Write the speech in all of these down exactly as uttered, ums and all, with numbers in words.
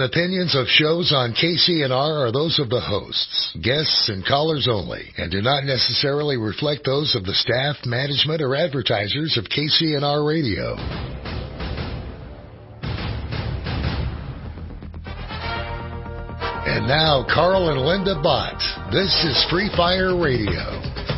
The opinions of shows on K C N R are those of the hosts, guests, and callers only, and do not necessarily reflect those of the staff, management, or advertisers of K C N R Radio. And now, Carl and Linda Bott. This is Free Fire Radio.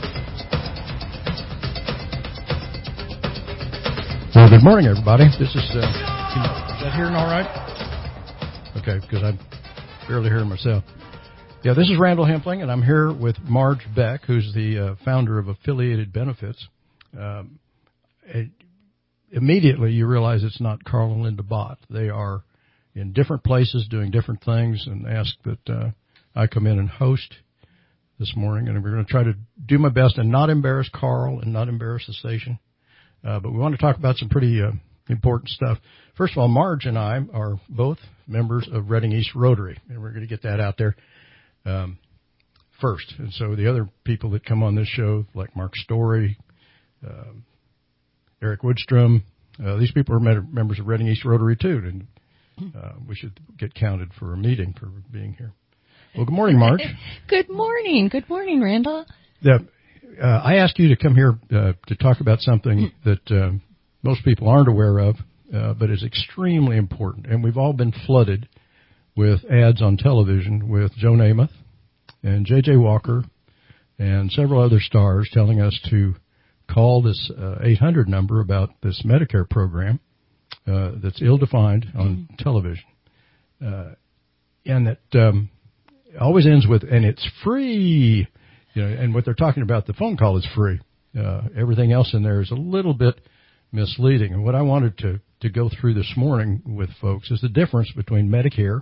Well, good morning, everybody. This is, uh, can you, is that hearing all right? Okay, because I'm barely hearing myself. Yeah, this is Randall Hempling, and I'm here with Marge Beck, who's the uh, founder of Affiliated Benefits. Um, it, immediately, you realize it's not Carl and Linda Bott. They are in different places doing different things, and ask that uh, I come in and host this morning. And we're going to try to do my best and not embarrass Carl and not embarrass the station. Uh, but we want to talk about some pretty uh, important stuff. First of all, Marge and I are both members of Reading East Rotary, and we're going to get that out there um, first. And so the other people that come on this show, like Mark Story, um, Eric Woodstrom, uh, these people are members of Reading East Rotary too, and uh, we should get counted for a meeting for being here. Well, good morning, Marge. Good morning. Good morning, Randall. Yeah, uh, I asked you to come here uh, to talk about something that um, most people aren't aware of, uh, but is extremely important. And we've all been flooded with ads on television with Joe Namath and J J Walker and several other stars telling us to call this uh, eight hundred number about this Medicare program uh, that's ill-defined on mm-hmm. television. Uh, and it um, always ends with, and it's free. You know, and what they're talking about, the phone call is free. Uh, everything else in there is a little bit misleading. And what I wanted to, to go through this morning with folks is the difference between Medicare,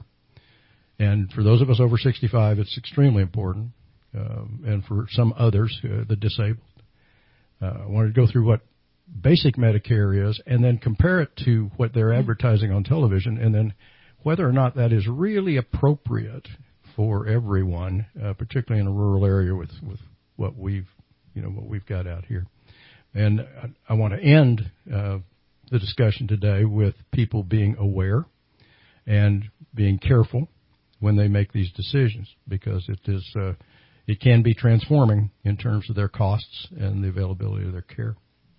and for those of us over sixty-five, it's extremely important, um, and for some others, uh, the disabled. Uh, I wanted to go through what basic Medicare is, and then compare it to what they're advertising on television, and then whether or not that is really appropriate for everyone, uh, particularly in a rural area with, with what we've, you know, what we've got out here. And I, I want to end uh, the discussion today with people being aware and being careful when they make these decisions, because it is uh, it can be transforming in terms of their costs and the availability of their care.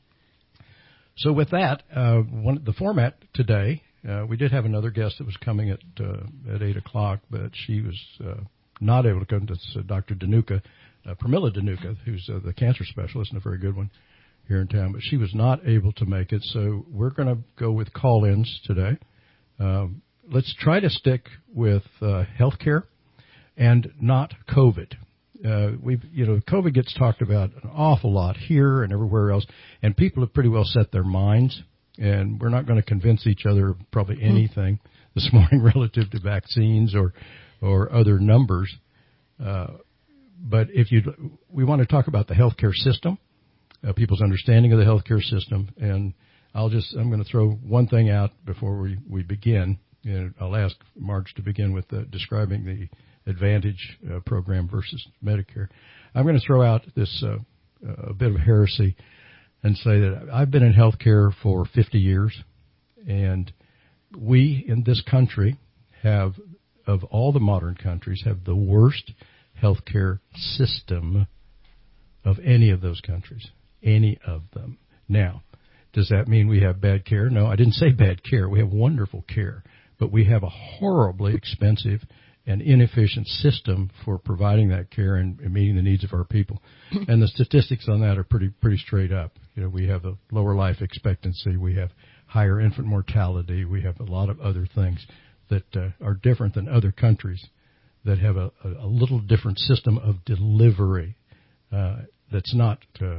So with that, uh, one, the format today. Uh, we did have another guest that was coming at uh, at eight o'clock, but she was uh, not able to come. To uh, Doctor Danuka, uh, Pramila Danuka, who's uh, the cancer specialist and a very good one here in town, but she was not able to make it. So we're going to go with call-ins today. Um, let's try to stick with uh, health care and not COVID. Uh, we've, you know, COVID gets talked about an awful lot here and everywhere else, and people have pretty well set their minds. And we're not going to convince each other of probably anything this morning relative to vaccines or or other numbers. Uh, but if you, we want to talk about the healthcare system, uh, people's understanding of the healthcare system. And I'll just, I'm going to throw one thing out before we, we begin. And I'll ask Marge to begin with uh, describing the Advantage uh, program versus Medicare. I'm going to throw out this uh, a bit of heresy and say that I've been in healthcare for fifty years, and we in this country have, of all the modern countries, have the worst healthcare system of any of those countries, any of them. Now, does that mean we have bad care? No, I didn't say bad care. We have wonderful care, but we have a horribly expensive and inefficient system for providing that care and, and meeting the needs of our people. And the statistics on that are pretty pretty straight up. You know, we have a lower life expectancy, we have higher infant mortality, we have a lot of other things that uh, are different than other countries that have a, a, a little different system of delivery uh, that's not uh,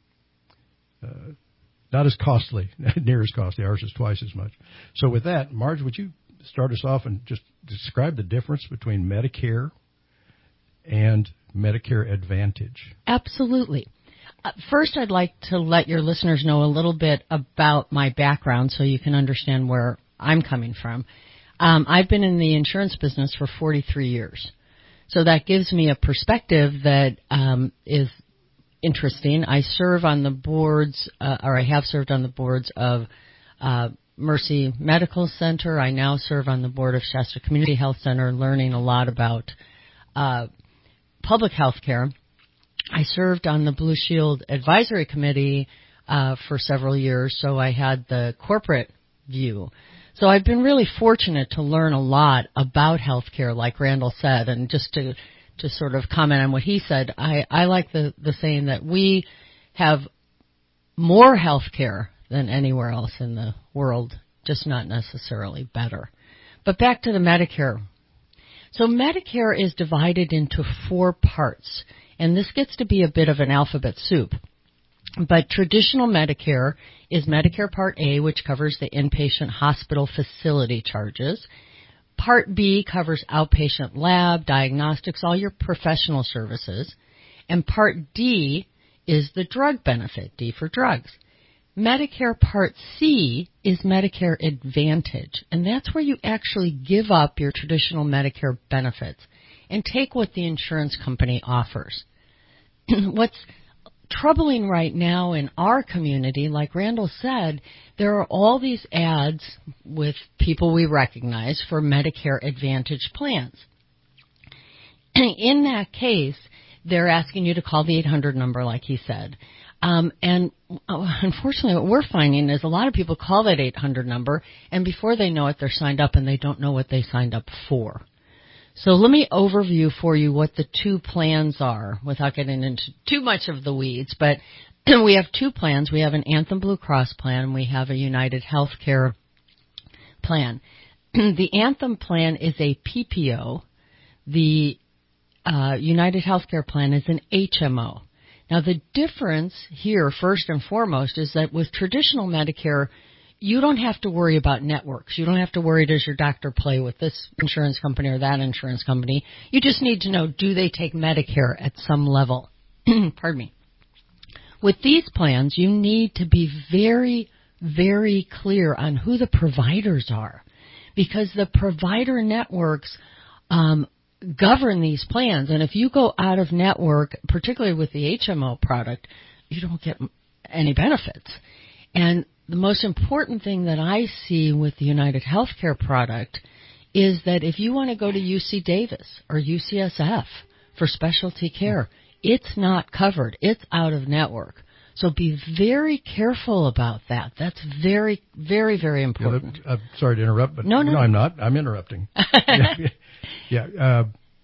uh, not as costly, near as costly. Ours is twice as much. So with that, Marge, would you start us off and just describe the difference between Medicare and Medicare Advantage? Absolutely. Uh, first, I'd like to let your listeners know a little bit about my background so you can understand where I'm coming from. Um, I've been in the insurance business for forty-three years. So that gives me a perspective that um, is interesting. I serve on the boards, uh, or I have served on the boards of uh, Mercy Medical Center. I now serve on the board of Shasta Community Health Center, learning a lot about uh, public health care. I served on the Blue Shield Advisory Committee uh, for several years, so I had the corporate view. So I've been really fortunate to learn a lot about healthcare, like Randall said, and just to to sort of comment on what he said, I, I like the, the saying that we have more healthcare than anywhere else in the world, just not necessarily better. But back to the Medicare. So Medicare is divided into four parts, and this gets to be a bit of an alphabet soup. But traditional Medicare is Medicare Part A, which covers the inpatient hospital facility charges. Part B covers outpatient lab, diagnostics, all your professional services. And Part D is the drug benefit, D for drugs. Medicare Part C is Medicare Advantage, and that's where you actually give up your traditional Medicare benefits and take what the insurance company offers. What's troubling right now in our community, like Randall said, there are all these ads with people we recognize for Medicare Advantage plans. In that case, they're asking you to call the eight hundred number, like he said. Um, and unfortunately, what we're finding is a lot of people call that eight hundred number, and before they know it, they're signed up, and they don't know what they signed up for. So let me overview for you what the two plans are without getting into too much of the weeds. But we have two plans. We have an Anthem Blue Cross plan, and we have a United Healthcare plan. The Anthem plan is a P P O. The uh, United Healthcare plan is an H M O. Now, the difference here, first and foremost, is that with traditional Medicare, you don't have to worry about networks. You don't have to worry, does your doctor play with this insurance company or that insurance company? You just need to know, do they take Medicare at some level? Pardon me. With these plans, you need to be very, very clear on who the providers are, because the provider networks um, govern these plans. And if you go out of network, particularly with the H M O product, you don't get any benefits. And the most important thing that I see with the United Healthcare product is that if you want to go to U C Davis or U C S F for specialty care, it's not covered. It's out of network. So be very careful about that. That's very, very, very important. Yeah, I'm sorry to interrupt, but no, no, no, I'm not. I'm interrupting. yeah, yeah uh,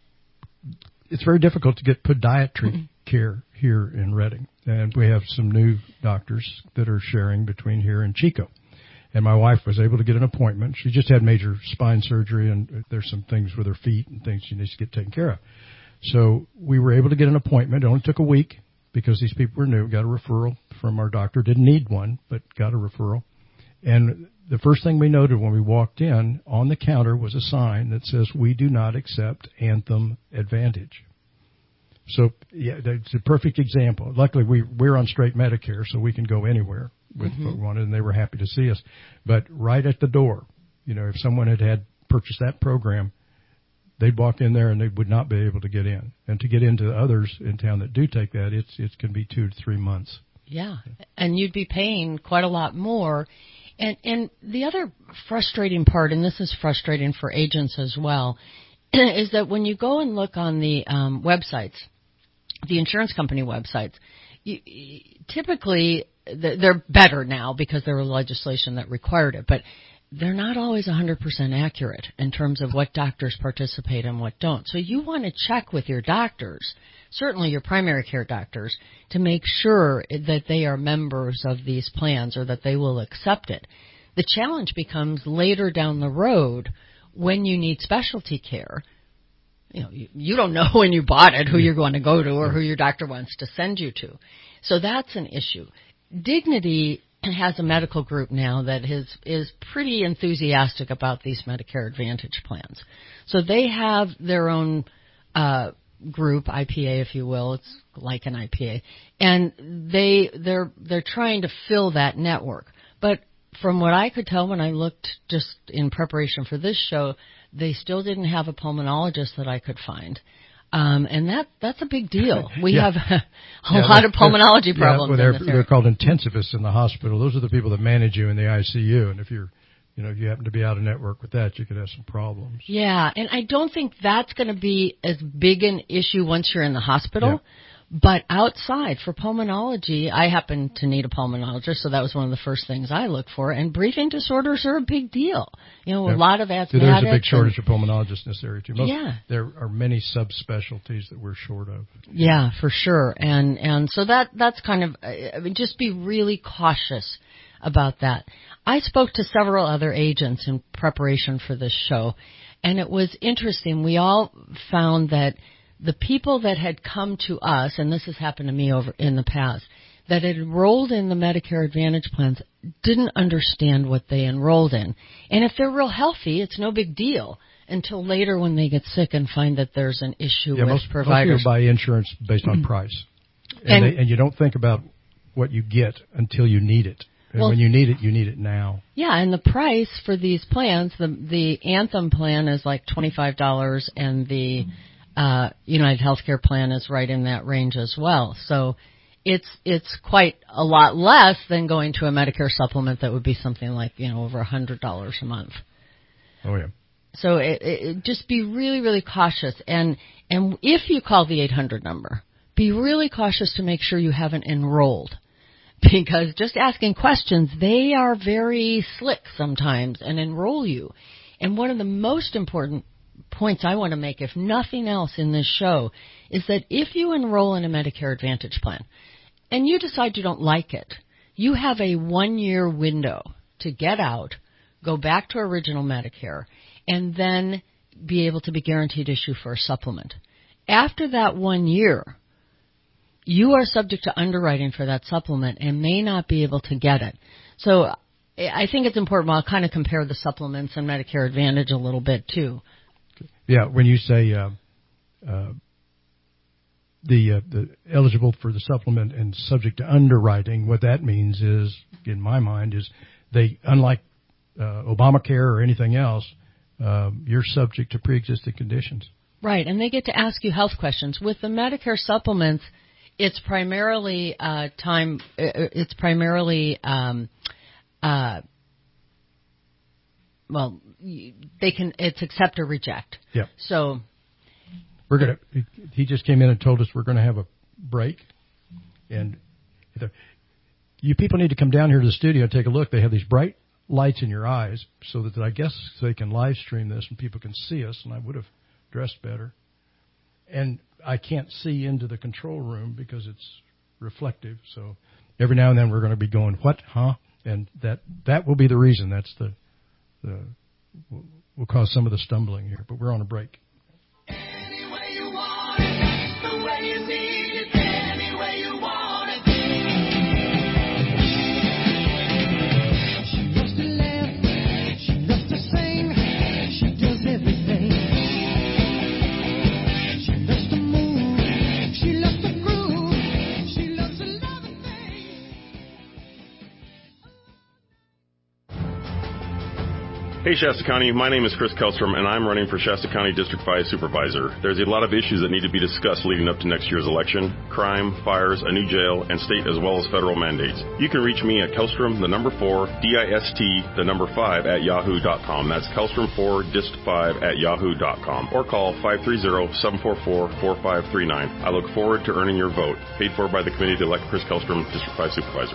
it's very difficult to get podiatry care here in Redding, and we have some new doctors that are sharing between here and Chico. And my wife was able to get an appointment. She just had major spine surgery, and there's some things with her feet and things she needs to get taken care of. So we were able to get an appointment. It only took a week because these people were new. Got a referral from our doctor. Didn't need one, but got a referral. And the first thing we noted when we walked in, on the counter was a sign that says, "We do not accept Anthem Advantage." So, yeah, that's a perfect example. Luckily, we, we're on straight Medicare, so we can go anywhere with mm-hmm. what we wanted, and they were happy to see us. But right at the door, you know, if someone had had purchased that program, they'd walk in there and they would not be able to get in. And to get into others in town that do take that, it's it can be two to three months. Yeah, and you'd be paying quite a lot more. And, and the other frustrating part, and this is frustrating for agents as well, is that when you go and look on the um, websites, the insurance company websites, you, typically they're better now because there was legislation that required it, but they're not always one hundred percent accurate in terms of what doctors participate and what don't. So you want to check with your doctors, certainly your primary care doctors, to make sure that they are members of these plans or that they will accept it. The challenge becomes later down the road when you need specialty care. You know, you, you don't know when you bought it who you're going to go to or who your doctor wants to send you to. So that's an issue. Dignity has a medical group now that is, is pretty enthusiastic about these Medicare Advantage plans. So they have their own uh, group, I P A, if you will. It's like an I P A. And they, they're, they're trying to fill that network. But from what I could tell when I looked just in preparation for this show, they still didn't have a pulmonologist that I could find. Um, and that that's a big deal. We yeah. have a, a yeah, lot of pulmonology yeah, problems well, they're, in this they're called intensivists in the hospital. Those are the people that manage you in the I C U. And if you're you know, if you happen to be out of network with that, you could have some problems. Yeah, and I don't think that's going to be as big an issue once you're in the hospital. Yeah. But outside, for pulmonology, I happen to need a pulmonologist, so that was one of the first things I look for. And breathing disorders are a big deal. You know, yeah. a lot of asthmatics. There's a big shortage of pulmonologists in this area, too. Most, yeah. There are many subspecialties that we're short of. Yeah, for sure. And and so that that's kind of, I mean, just be really cautious about that. I spoke to several other agents in preparation for this show, and it was interesting. We all found that the people that had come to us, and this has happened to me over in the past, that had enrolled in the Medicare Advantage plans didn't understand what they enrolled in. And if they're real healthy, it's no big deal until later when they get sick and find that there's an issue yeah, with most, providers. Most people buy insurance based on price. And, and, they, and you don't think about what you get until you need it. And well, when you need it, you need it now. Yeah, and the price for these plans, the the Anthem plan is like twenty-five dollars, and the uh, United Healthcare plan is right in that range as well. So it's it's quite a lot less than going to a Medicare supplement that would be something like, you know, over one hundred dollars a month. Oh, yeah. So it, it, just be really, really cautious. And, and if you call the eight hundred number, be really cautious to make sure you haven't enrolled. Because just asking questions, they are very slick sometimes and enroll you. And one of the most important points I want to make, if nothing else in this show, is that if you enroll in a Medicare Advantage plan and you decide you don't like it, you have a one-year window to get out, go back to original Medicare, and then be able to be guaranteed issue for a supplement. After that one year, you are subject to underwriting for that supplement and may not be able to get it. So I think it's important. I'll kind of compare the supplements and Medicare Advantage a little bit, too. Yeah, when you say uh, uh, the, uh, the eligible for the supplement and subject to underwriting, what that means is, in my mind, is they, unlike uh, Obamacare or anything else, uh, you're subject to pre-existing conditions. Right, and they get to ask you health questions. With the Medicare supplements, it's primarily uh, time. It's primarily um, uh, well, they can. It's accept or reject. Yeah. So we're gonna. He just came in and told us we're going to have a break, and you people need to come down here to the studio and take a look. They have these bright lights in your eyes, so that I guess they can live stream this and people can see us. And I would have dressed better, and I can't see into the control room because it's reflective. So every now and then we're going to be going, what, huh? And that that will be the reason. That's the, the will, will cause some of the stumbling here. But we're on a break. Any way you want it, the way you need it, any way you want it. She loves to laugh, she loves to sing, she does everything. She loves to move, she loves to groove, she loves to love a thing. Hey Shasta County, my name is Chris Kellstrom and I'm running for Shasta County District five Supervisor. There's a lot of issues that need to be discussed leading up to next year's election: crime, fires, a new jail, and state as well as federal mandates. You can reach me at Kellstrom, the number four, D I S T, the number five at yahoo dot com. That's Kellstrom four, dist five at yahoo dot com. Or call five three zero, seven four four, four five three nine. I look forward to earning your vote. Paid for by the committee to elect Chris Kellstrom, District five Supervisor.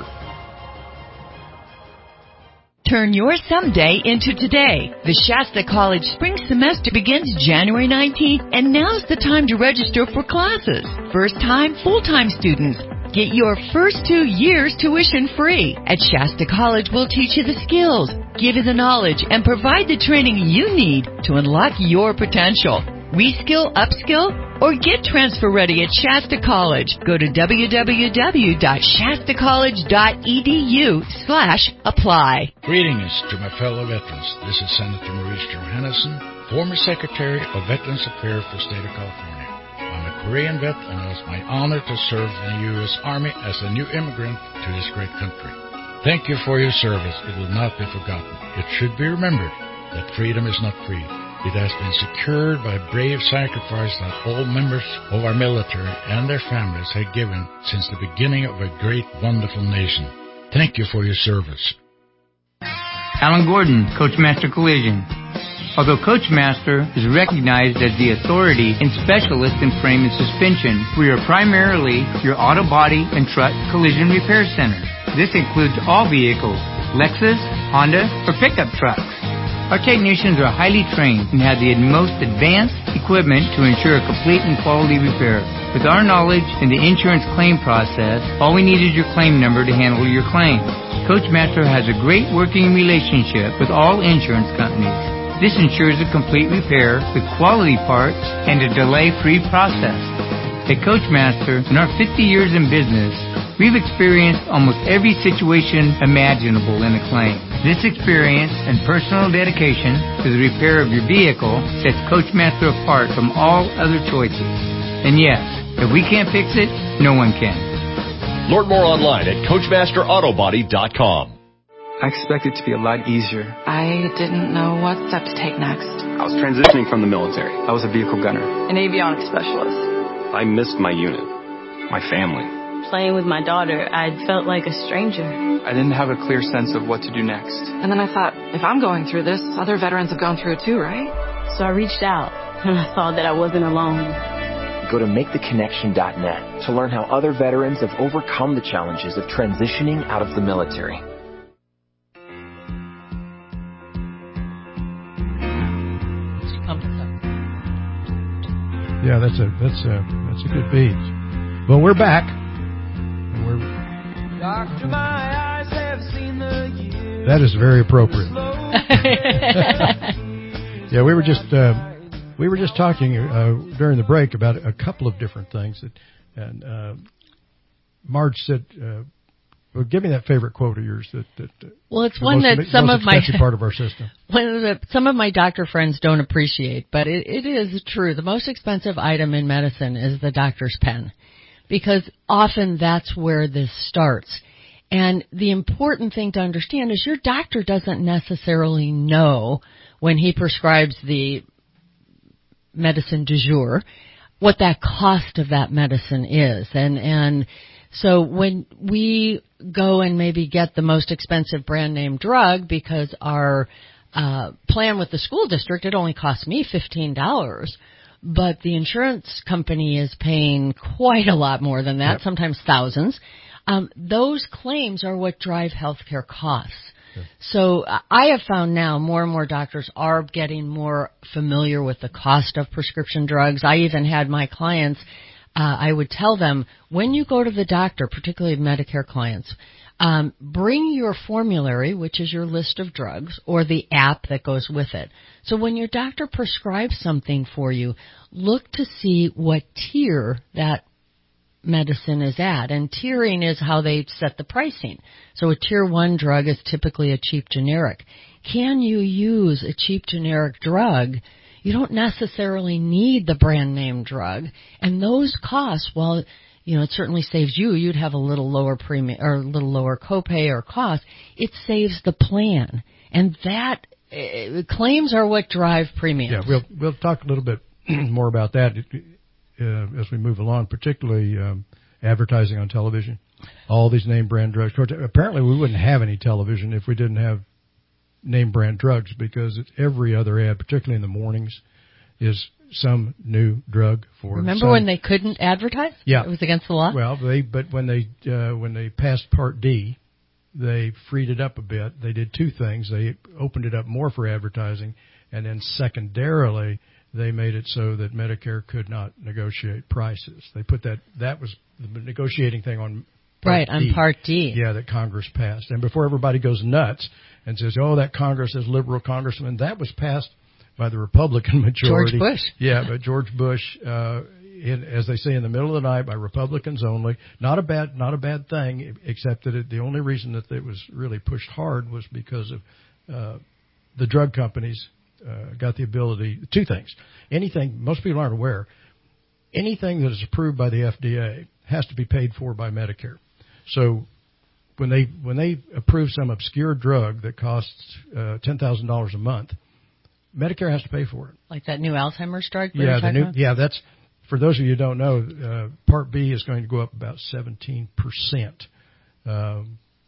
Turn your someday into today. The Shasta College spring semester begins January nineteenth, and now's the time to register for classes. First-time, full-time students, get your first two years tuition free. At Shasta College, we'll teach you the skills, give you the knowledge, and provide the training you need to unlock your potential. Reskill, upskill, or get transfer ready at Shasta College. Go to w w w dot shasta college dot e d u slash apply. Greetings to my fellow veterans. This is Senator Maurice Johannesson, former Secretary of Veterans Affairs for the state of California. I'm a Korean vet, and it was my honor to serve in the U S Army as a new immigrant to this great country. Thank you for your service. It will not be forgotten. It should be remembered that freedom is not free. It has been secured by brave sacrifice that all members of our military and their families have given since the beginning of a great, wonderful nation. Thank you for your service. Alan Gordon, Coachmaster Collision. Although Coachmaster is recognized as the authority and specialist in frame and suspension, we are primarily your auto body and truck collision repair center. This includes all vehicles, Lexus, Honda, or pickup trucks. Our technicians are highly trained and have the most advanced equipment to ensure a complete and quality repair. With our knowledge in the insurance claim process, all we need is your claim number to handle your claim. Coachmaster has a great working relationship with all insurance companies. This ensures a complete repair with quality parts and a delay-free process. At Coachmaster, in our fifty years in business, we've experienced almost every situation imaginable in a claim. This experience and personal dedication to the repair of your vehicle sets Coachmaster apart from all other choices. And yes, if we can't fix it, no one can. Learn more online at Coachmaster Auto Body dot com. I expected it to be a lot easier. I didn't know what step to take next. I was transitioning from the military. I was a vehicle gunner. An avionics specialist. I missed my unit, my family. Playing with my daughter, I felt like a stranger. I didn't have a clear sense of what to do next. And then I thought, if I'm going through this, other veterans have gone through it too, right? So I reached out, and I saw that I wasn't alone. Go to make the connection dot net to learn how other veterans have overcome the challenges of transitioning out of the military. Yeah, that's a that's a that's a good beat. Well, we're back. And we're Doctor, my eyes have seen the years. That is very appropriate. Yeah, we were just uh, we were just talking uh, during the break about a couple of different things that, and uh, Marge said, uh, "Well, give me that favorite quote of yours." That, that well, it's one most, that some most of my part of our system. One that some of my doctor friends don't appreciate, but it, it is true. The most expensive item in medicine is the doctor's pen, because often that's where this starts. And the important thing to understand is your doctor doesn't necessarily know when he prescribes the medicine du jour what that cost of that medicine is. And, and so when we go and maybe get the most expensive brand name drug because our uh, plan with the school district, it only costs me fifteen dollars. But the insurance company is paying quite a lot more than that, yep. sometimes thousands. Um, those claims are what drive healthcare costs. Sure. So uh, I have found now more and more doctors are getting more familiar with the cost of prescription drugs. I even had my clients, uh, I would tell them, when you go to the doctor, particularly Medicare clients, um, bring your formulary, which is your list of drugs, or the app that goes with it. So when your doctor prescribes something for you, look to see what tier that medicine is at. And tiering is how they set the pricing. So a tier one drug is typically a cheap generic. Can you use a cheap generic drug? You don't necessarily need the brand name drug. And those costs, well, you know, it certainly saves you. You'd have a little lower premium or a little lower copay or cost. It saves the plan. And that uh, claims are what drive premiums. Yeah, we'll we'll talk a little bit more about that uh, as we move along, particularly um, advertising on television. All these name brand drugs. Apparently, we wouldn't have any television if we didn't have name brand drugs, because it's every other ad, particularly in the mornings, is some new drug for. Remember some, when they couldn't advertise? Yeah, it was against the law. Well, they but when they uh, when they passed Part D, they freed it up a bit. They did two things. They opened it up more for advertising, and then secondarily, they made it so that Medicare could not negotiate prices. They put that that was the negotiating thing on Part right D, on Part D. Yeah, that Congress passed. And before everybody goes nuts and says, "Oh, that Congress is liberal congressman," that was passed by the Republican majority. George Bush. Yeah, but George Bush, uh, in, as they say, in the middle of the night by Republicans only. Not a bad, not a bad thing, except that it, the only reason that it was really pushed hard was because of uh, the drug companies uh, got the ability. Two things. Anything most people aren't aware. Anything that is approved by the F D A has to be paid for by Medicare. So when they when they approve some obscure drug that costs uh, ten thousand dollars a month, Medicare has to pay for it. Like that new Alzheimer's drug? Yeah, the new, about? yeah. That's for those of you who don't know. Uh, Part B is going to go up about seventeen percent, um,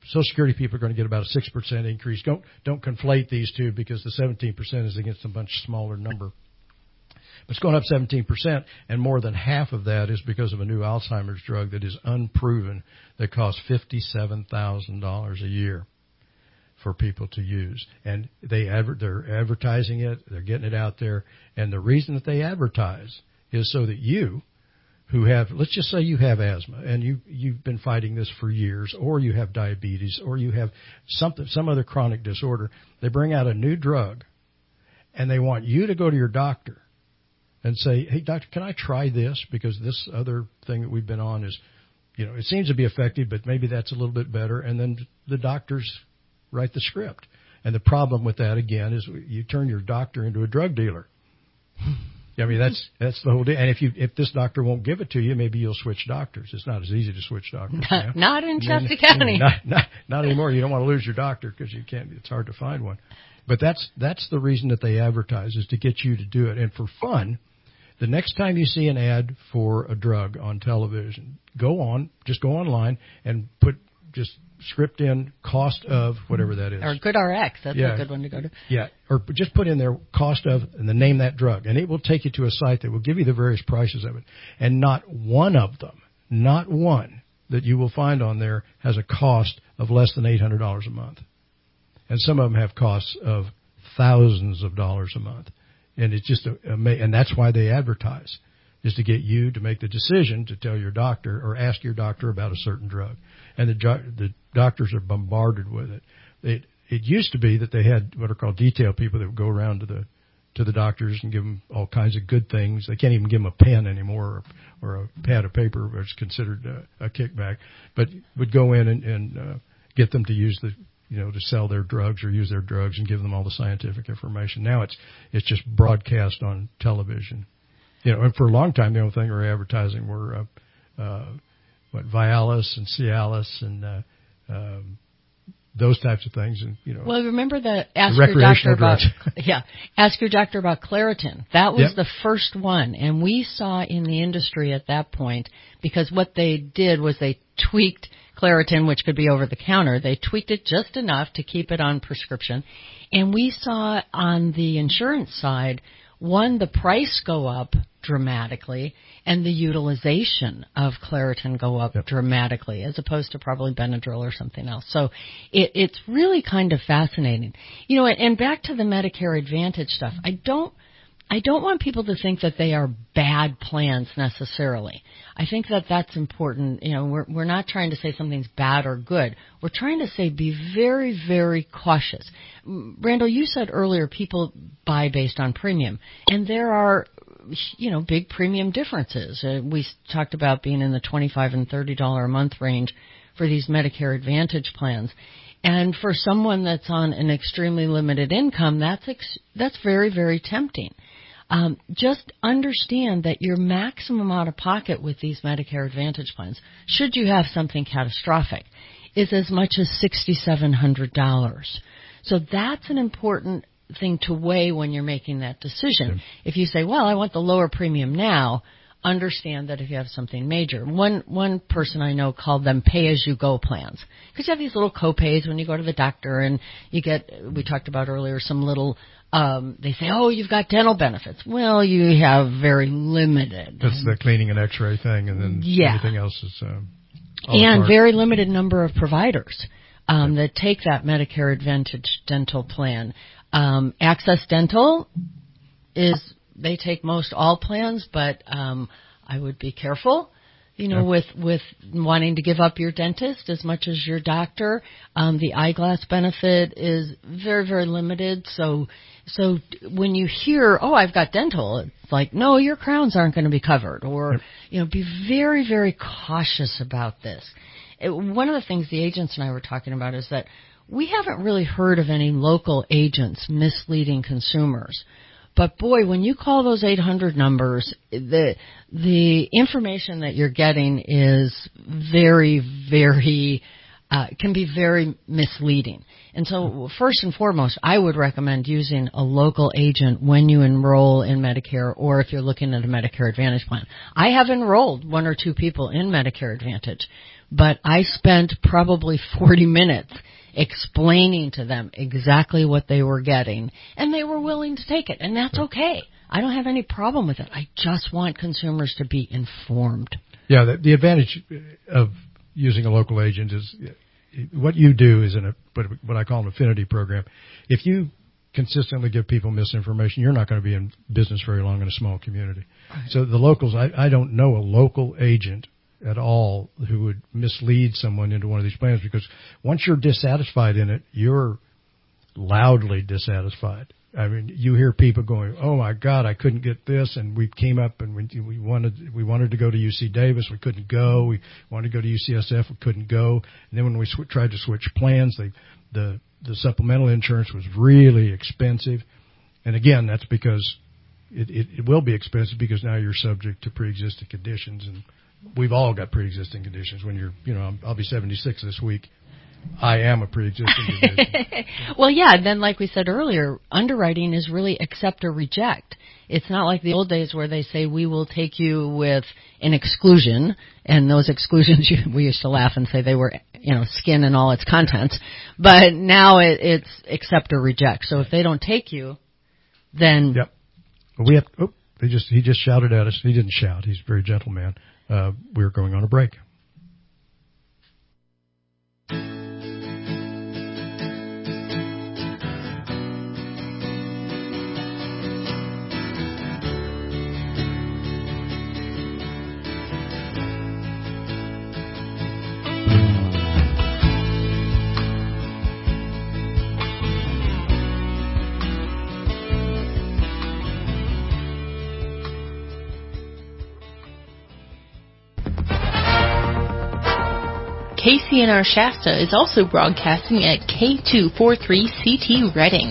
Social Security people are going to get about a six percent increase. Don't don't conflate these two because the seventeen percent is against a much smaller number. But it's going up seventeen percent, and more than half of that is because of a new Alzheimer's drug that is unproven that costs fifty-seven thousand dollars a year for people to use. And they adver- they're advertising it, they're getting it out there, and the reason that they advertise is so that you who have, let's just say you have asthma and you, you've been fighting this for years, or you have diabetes, or you have something, some other chronic disorder, they bring out a new drug and they want you to go to your doctor and say, hey, doctor, can I try this? Because this other thing that we've been on is, you know, it seems to be effective, but maybe that's a little bit better. And then the doctors write the script. And the problem with that, again, is you turn your doctor into a drug dealer. I mean, that's that's the whole deal. And if you if this doctor won't give it to you, maybe you'll switch doctors. It's not as easy to switch doctors. Not, not in Shasta then, County. Not, not, not anymore. You don't want to lose your doctor because you can't. It's hard to find one. But that's that's the reason that they advertise, is to get you to do it. And for fun, the next time you see an ad for a drug on television, go on, just go online and put just script in cost of whatever that is. Or GoodRx, that's yeah. a good one to go to. Yeah, or just put in there cost of and then name that drug, and it will take you to a site that will give you the various prices of it. And not one of them, not one that you will find on there has a cost of less than eight hundred dollars a month. And some of them have costs of thousands of dollars a month. And it's just a, a, and that's why they advertise, is to get you to make the decision to tell your doctor or ask your doctor about a certain drug. And the, the doctors are bombarded with it. It it used to be that they had what are called detail people that would go around to the to the doctors and give them all kinds of good things. They can't even give them a pen anymore, or, or a pad of paper, which is considered a, a kickback. But would go in and, and uh, get them to use the you know to sell their drugs or use their drugs and give them all the scientific information. Now it's it's just broadcast on television. You know, and for a long time the only thing we were advertising were uh, uh, what Vialis and Cialis and uh, um, those types of things, and you know. Well, remember that ask your doctor about yeah, ask your doctor about Claritin. That was yep. the first one, and we saw in the industry at that point, because what they did was they tweaked Claritin, which could be over the counter. They tweaked it just enough to keep it on prescription, and we saw on the insurance side, one, the price go up dramatically, and the utilization of Claritin go up yep. dramatically, as opposed to probably Benadryl or something else. So it, it's really kind of fascinating. You know, and back to the Medicare Advantage stuff, I don't, I don't want people to think that they are bad plans necessarily. I think that that's important. You know, we're, we're not trying to say something's bad or good. We're trying to say be very, very cautious. Randall, you said earlier people buy based on premium, and there are, you know, big premium differences. Uh, we talked about being in the twenty-five and thirty dollars a month range for these Medicare Advantage plans. And for someone that's on an extremely limited income, that's ex- that's very, very tempting. Um, just understand that your maximum out of pocket with these Medicare Advantage plans, should you have something catastrophic, is as much as six thousand seven hundred dollars. So that's an important thing to weigh when you're making that decision. Okay. If you say, well, I want the lower premium now, understand that if you have something major. One one person I know called them pay-as-you-go plans, because you have these little co-pays when you go to the doctor, and you get, we talked about earlier, some little, um, they say, oh, you've got dental benefits. Well, you have very limited. That's the cleaning and x-ray thing, and then yeah. everything else is um, and very limited number of providers um, yeah. that take that Medicare Advantage dental plan. Um, Access Dental is, they take most all plans, but um, I would be careful, you know, yeah. with, with wanting to give up your dentist as much as your doctor. Um, the eyeglass benefit is very, very limited. So, so when you hear, oh, I've got dental, it's like, no, your crowns aren't going to be covered. Or, yep. you know, be very, very cautious about this. It, one of the things the agents and I were talking about is that we haven't really heard of any local agents misleading consumers. But boy, when you call those eight hundred numbers, the the information that you're getting is very, very uh, can be very misleading. And so first and foremost, I would recommend using a local agent when you enroll in Medicare or if you're looking at a Medicare Advantage plan. I have enrolled one or two people in Medicare Advantage, but I spent probably forty minutes explaining to them exactly what they were getting, and they were willing to take it, and that's okay. I don't have any problem with it. I just want consumers to be informed. Yeah, the, the advantage of using a local agent is what you do is in a what I call an affinity program. If you consistently give people misinformation, you're not going to be in business very long in a small community. Right. So the locals, I, I don't know a local agent at all who would mislead someone into one of these plans, because once you're dissatisfied in it, you're loudly dissatisfied. I mean, you hear people going, "Oh my God, I couldn't get this," and we came up and we, we wanted we wanted to go to U C Davis, we couldn't go. We wanted to go to U C S F, we couldn't go. And then when we sw- tried to switch plans, they, the the supplemental insurance was really expensive. And again, that's because it, it, it will be expensive because now you're subject to pre-existing conditions, and we've all got pre-existing conditions. When you're, you know, I'm, I'll be seventy-six this week. I am a pre-existing condition. Well, yeah, and then like we said earlier, underwriting is really accept or reject. It's not like the old days where they say we will take you with an exclusion, and those exclusions, we used to laugh and say they were, you know, skin and all its contents. But now it, it's accept or reject. So if they don't take you, then... Yep. We have... Oh, they just, he just shouted at us. He didn't shout. He's a very gentle man. Uh, we're going on a break. K C N R Shasta is also broadcasting at K two forty-three C T Reading.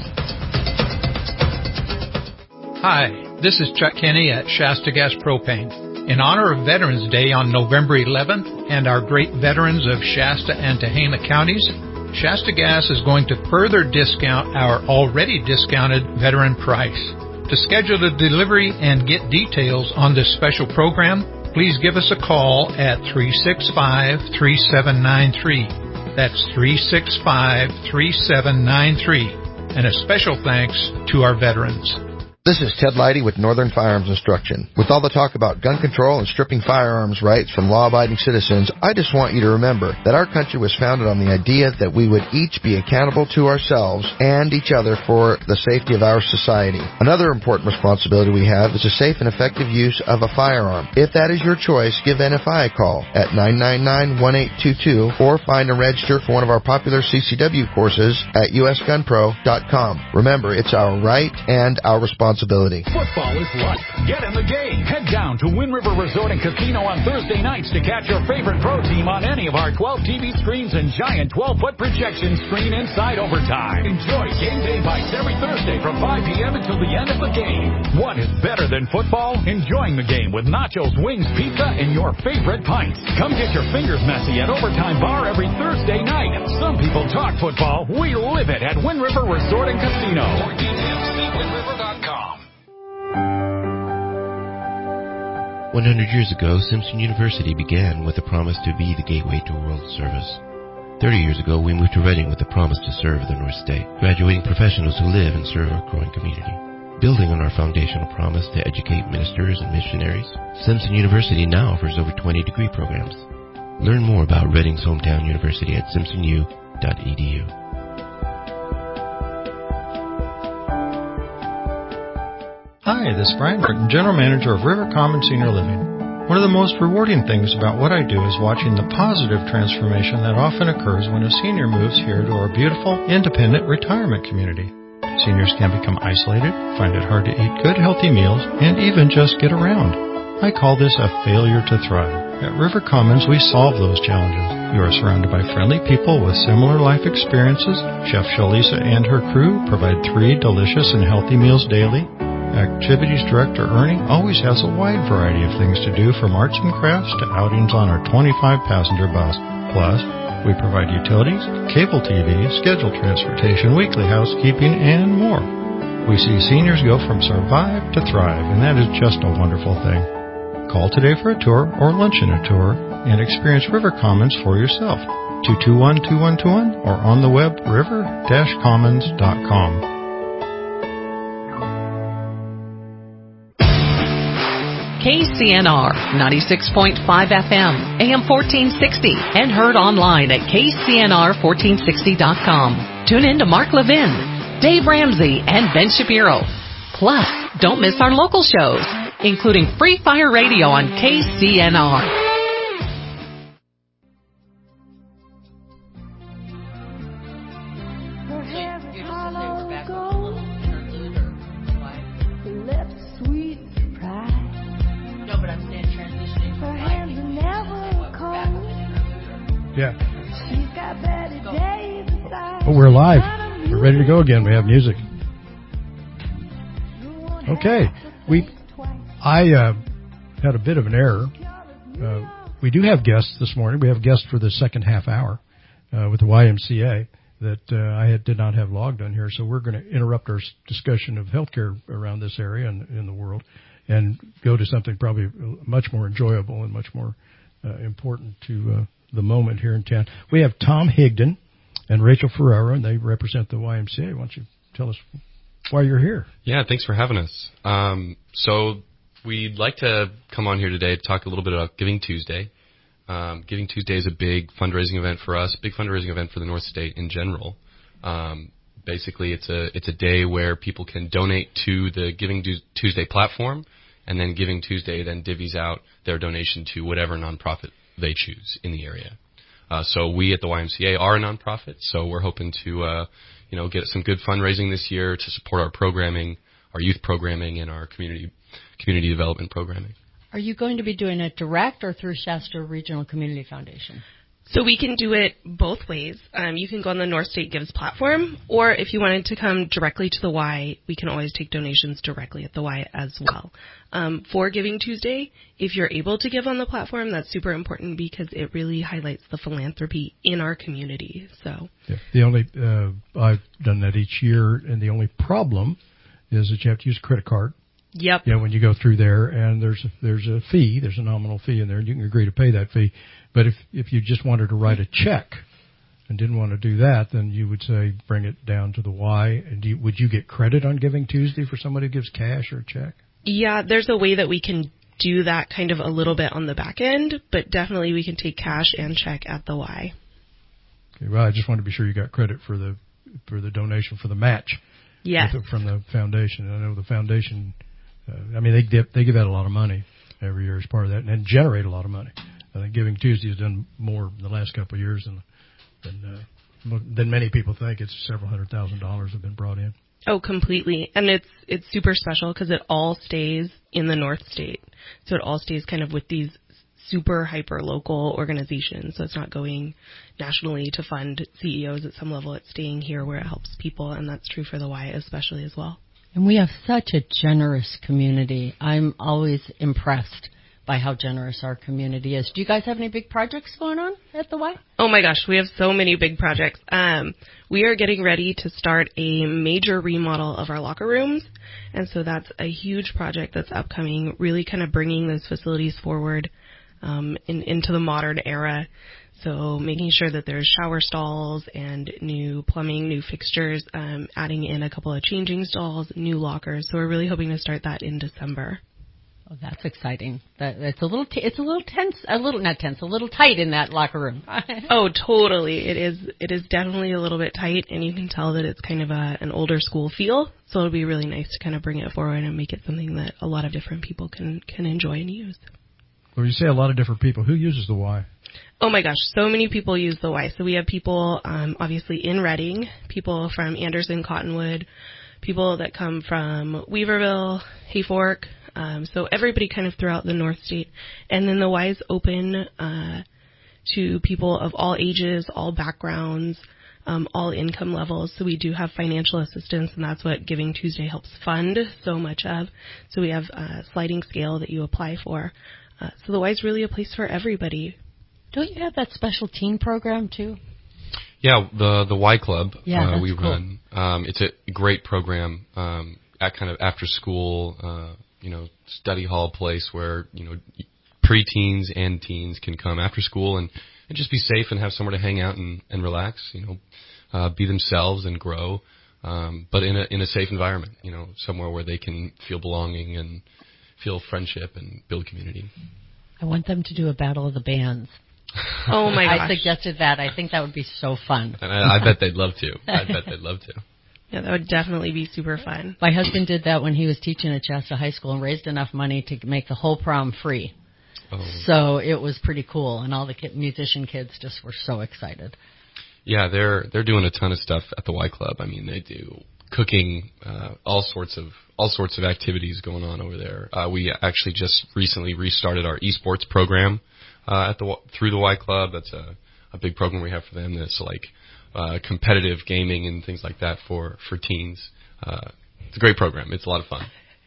Hi, this is Chuck Kenny at Shasta Gas Propane. In honor of Veterans Day on November eleventh and our great veterans of Shasta and Tehama counties, Shasta Gas is going to further discount our already discounted veteran price. To schedule a delivery and get details on this special program, please give us a call at three six five, three seven nine three. That's three six five, three seven nine three. And a special thanks to our veterans. This is Ted Leidy with Northern Firearms Instruction. With all the talk about gun control and stripping firearms rights from law-abiding citizens, I just want you to remember that our country was founded on the idea that we would each be accountable to ourselves and each other for the safety of our society. Another important responsibility we have is the safe and effective use of a firearm. If that is your choice, give N F I a call at nine nine nine, one eight two two or find and register for one of our popular C C W courses at U S gun pro dot com. Remember, it's our right and our responsibility. Football is life. Get in the game. Head down to Wind River Resort and Casino on Thursday nights to catch your favorite pro team on any of our twelve T V screens and giant twelve-foot projection screen inside overtime. Enjoy game day bites every Thursday from five p.m. until the end of the game. What is better than football? Enjoying the game with nachos, wings, pizza, and your favorite pints. Come get your fingers messy at Overtime Bar every Thursday night. Some people talk football. We live it at Wind River Resort and Casino. For details, see wind river dot com. one hundred years ago, Simpson University began with a promise to be the gateway to world service. thirty years ago, we moved to Reading with a promise to serve the North State, graduating professionals who live and serve our growing community. Building on our foundational promise to educate ministers and missionaries, Simpson University now offers over twenty degree programs. Learn more about Reading's hometown university at simpson u dot e d u. Hi, this is Brian Burton, General Manager of River Common Senior Living. One of the most rewarding things about what I do is watching the positive transformation that often occurs when a senior moves here to our beautiful, independent retirement community. Seniors can become isolated, find it hard to eat good, healthy meals, and even just get around. I call this a failure to thrive. At River Commons, we solve those challenges. You are surrounded by friendly people with similar life experiences. Chef Shalisa and her crew provide three delicious and healthy meals daily. Activities Director Ernie always has a wide variety of things to do, from arts and crafts to outings on our twenty-five passenger bus. Plus, we provide utilities, cable T V, scheduled transportation, weekly housekeeping, and more. We see seniors go from survive to thrive, and that is just a wonderful thing. Call today for a tour or luncheon a tour and experience River Commons for yourself. two two one, two one two one or on the web river dash commons dot com. K C N R ninety-six point five F M, A M fourteen sixty, and heard online at K C N R fourteen sixty dot com. Tune in to Mark Levin, Dave Ramsey, and Ben Shapiro. Plus, don't miss our local shows, including Free Fire Radio on K C N R. Yeah. Oh, we're live. We're ready to go again. We have music. Okay. We, I uh, had a bit of an error. Uh, we do have guests this morning. We have guests for the second half hour uh, with the Y M C A that uh, I had, did not have logged on here. So we're going to interrupt our discussion of healthcare around this area and in the world and go to something probably much more enjoyable and much more uh, important to uh, the moment here in town. We have Tom Higdon and Rachel Ferraro, and they represent the Y M C A. Why don't you tell us why you're here? Yeah, thanks for having us. Um, so we'd like to come on here today to talk a little bit about Giving Tuesday. Um, Giving Tuesday is a big fundraising event for us, big fundraising event for the North State in general. Um, basically, it's a it's a day where people can donate to the Giving Tuesday platform, and then Giving Tuesday then divvies out their donation to whatever nonprofit they choose in the area. Uh, so we at the Y M C A are a nonprofit, so we're hoping to, uh, you know, get some good fundraising this year to support our programming, our youth programming, and our community community development programming. Are you going to be doing it direct or through Shasta Regional Community Foundation? So we can do it both ways. Um, you can go on the North State Gives platform, or if you wanted to come directly to the Y, we can always take donations directly at the Y as well. Um, for Giving Tuesday, if you're able to give on the platform, that's super important because it really highlights the philanthropy in our community. So yeah. The only uh, I've done that each year, and the only problem is that you have to use a credit card. Yep. Yeah, when you go through there, and there's a, there's a fee, there's a nominal fee in there, and you can agree to pay that fee. But if if you just wanted to write a check and didn't want to do that, then you would say bring it down to the Y. And do you, would you get credit on Giving Tuesday for somebody who gives cash or a check? Yeah, there's a way that we can do that kind of a little bit on the back end, but definitely we can take cash and check at the Y. Okay, well, I just wanted to be sure you got credit for the for the donation for the match. Yeah. From the foundation. I know the foundation. Uh, I mean, they dip, they give out a lot of money every year as part of that, and, and generate a lot of money. I think Giving Tuesday has done more in the last couple of years than than, uh, than many people think. It's several hundred thousand dollars have been brought in. Oh, completely. And it's it's super special because it all stays in the North State. So it all stays kind of with these super hyper local organizations. So it's not going nationally to fund C E Os at some level. It's staying here where it helps people, and that's true for the Y especially as well. And we have such a generous community. I'm always impressed by how generous our community is. Do you guys have any big projects going on at the Y? Oh my gosh, we have so many big projects. Um, we are getting ready to start a major remodel of our locker rooms. And so that's a huge project that's upcoming, really kind of bringing those facilities forward um, in, into the modern era. So making sure that there's shower stalls and new plumbing, new fixtures, um, adding in a couple of changing stalls, new lockers. So we're really hoping to start that in December. Oh, that's exciting. That, it's a little, t- it's a little tense, a little not tense, a little tight in that locker room. Oh, totally. It is. It is definitely a little bit tight, and you can tell that it's kind of a, an older school feel. So it'll be really nice to kind of bring it forward and make it something that a lot of different people can can enjoy and use. Well, you say a lot of different people. Who uses the Y? Oh my gosh, so many people use the Y. So we have people, um, obviously in Reading, people from Anderson, Cottonwood, people that come from Weaverville, Hayfork. Um, so everybody kind of throughout the North State. And then the Y is open uh, to people of all ages, all backgrounds, um, all income levels. So we do have financial assistance, and that's what Giving Tuesday helps fund so much of. So we have a sliding scale that you apply for. Uh, so the Y is really a place for everybody. Don't you have that special teen program too? Yeah, the the Y Club yeah, uh, that's we cool. run. Um, it's a great program um, at kind of after school, uh, you know, study hall place where you know preteens and teens can come after school and, and just be safe and have somewhere to hang out and, and relax. You know, uh, be themselves and grow, um, but in a in a safe environment. You know, somewhere where they can feel belonging and feel friendship and build community. I want them to do a battle of the bands. Oh my gosh. I suggested that. I think that would be so fun. And I, I bet they'd love to. I bet they'd love to. Yeah, that would definitely be super fun. My husband did that when he was teaching at Shasta High School and raised enough money to make the whole prom free. Oh. So it was pretty cool, and all the kid, musician kids just were so excited. Yeah, they're they're doing a ton of stuff at the Y Club. I mean, they do cooking, uh, all sorts of all sorts of activities going on over there. Uh, we actually just recently restarted our esports program uh, at the through the Y Club. That's a, a big program we have for them. That's like uh, competitive gaming and things like that for for teens. Uh, it's a great program. It's a lot of fun.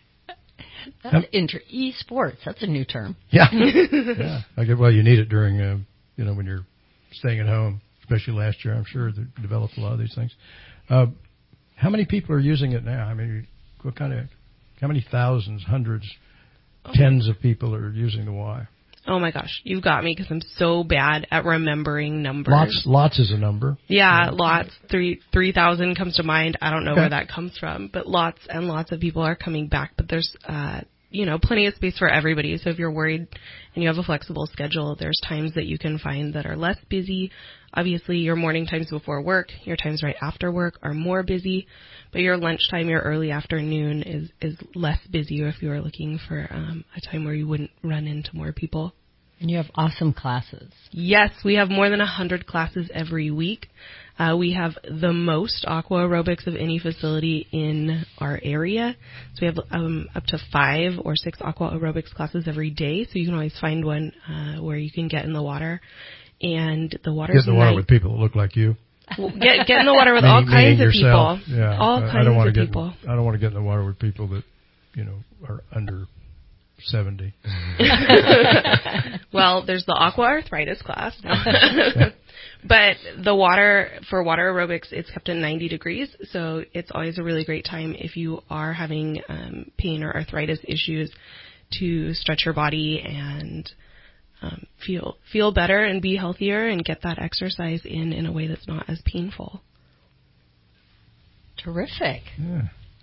That's inter- e-sports. That's a new term. Yeah, yeah. I get well. You need it during, uh, you know, when you're staying at home, especially last year. I'm sure they developed a lot of these things. Uh, how many people are using it now? I mean, what kind of, how many thousands, hundreds, oh. tens of people are using the Y? Oh my gosh, you've got me because I'm so bad at remembering numbers. Lots, lots is a number. Yeah, yeah. lots. Three, three thousand comes to mind. I don't know okay. where that comes from, but lots and lots of people are coming back. But there's, uh, you know, plenty of space for everybody. So if you're worried and you have a flexible schedule, there's times that you can find that are less busy. Obviously, your morning times before work, your times right after work are more busy, but your lunchtime, your early afternoon is, is less busy if you are looking for um, a time where you wouldn't run into more people. And you have awesome classes. Yes, we have more than one hundred classes every week. Uh, we have the most aqua aerobics of any facility in our area. So we have um, up to five or six aqua aerobics classes every day. So you can always find one uh, where you can get in the water. And the water's Get in the water nice. with people that look like you. Well, get, get in the water with meaning, all kinds of yourself. people. Yeah, all I, kinds I don't want of to get people. In, I don't want to get in the water with people that, you know, are under seventy. Well, there's the aqua arthritis class. But the water, for water aerobics, it's kept at ninety degrees. So it's always a really great time if you are having um, pain or arthritis issues to stretch your body and um, feel feel better and be healthier and get that exercise in in a way that's not as painful. Terrific. Yeah.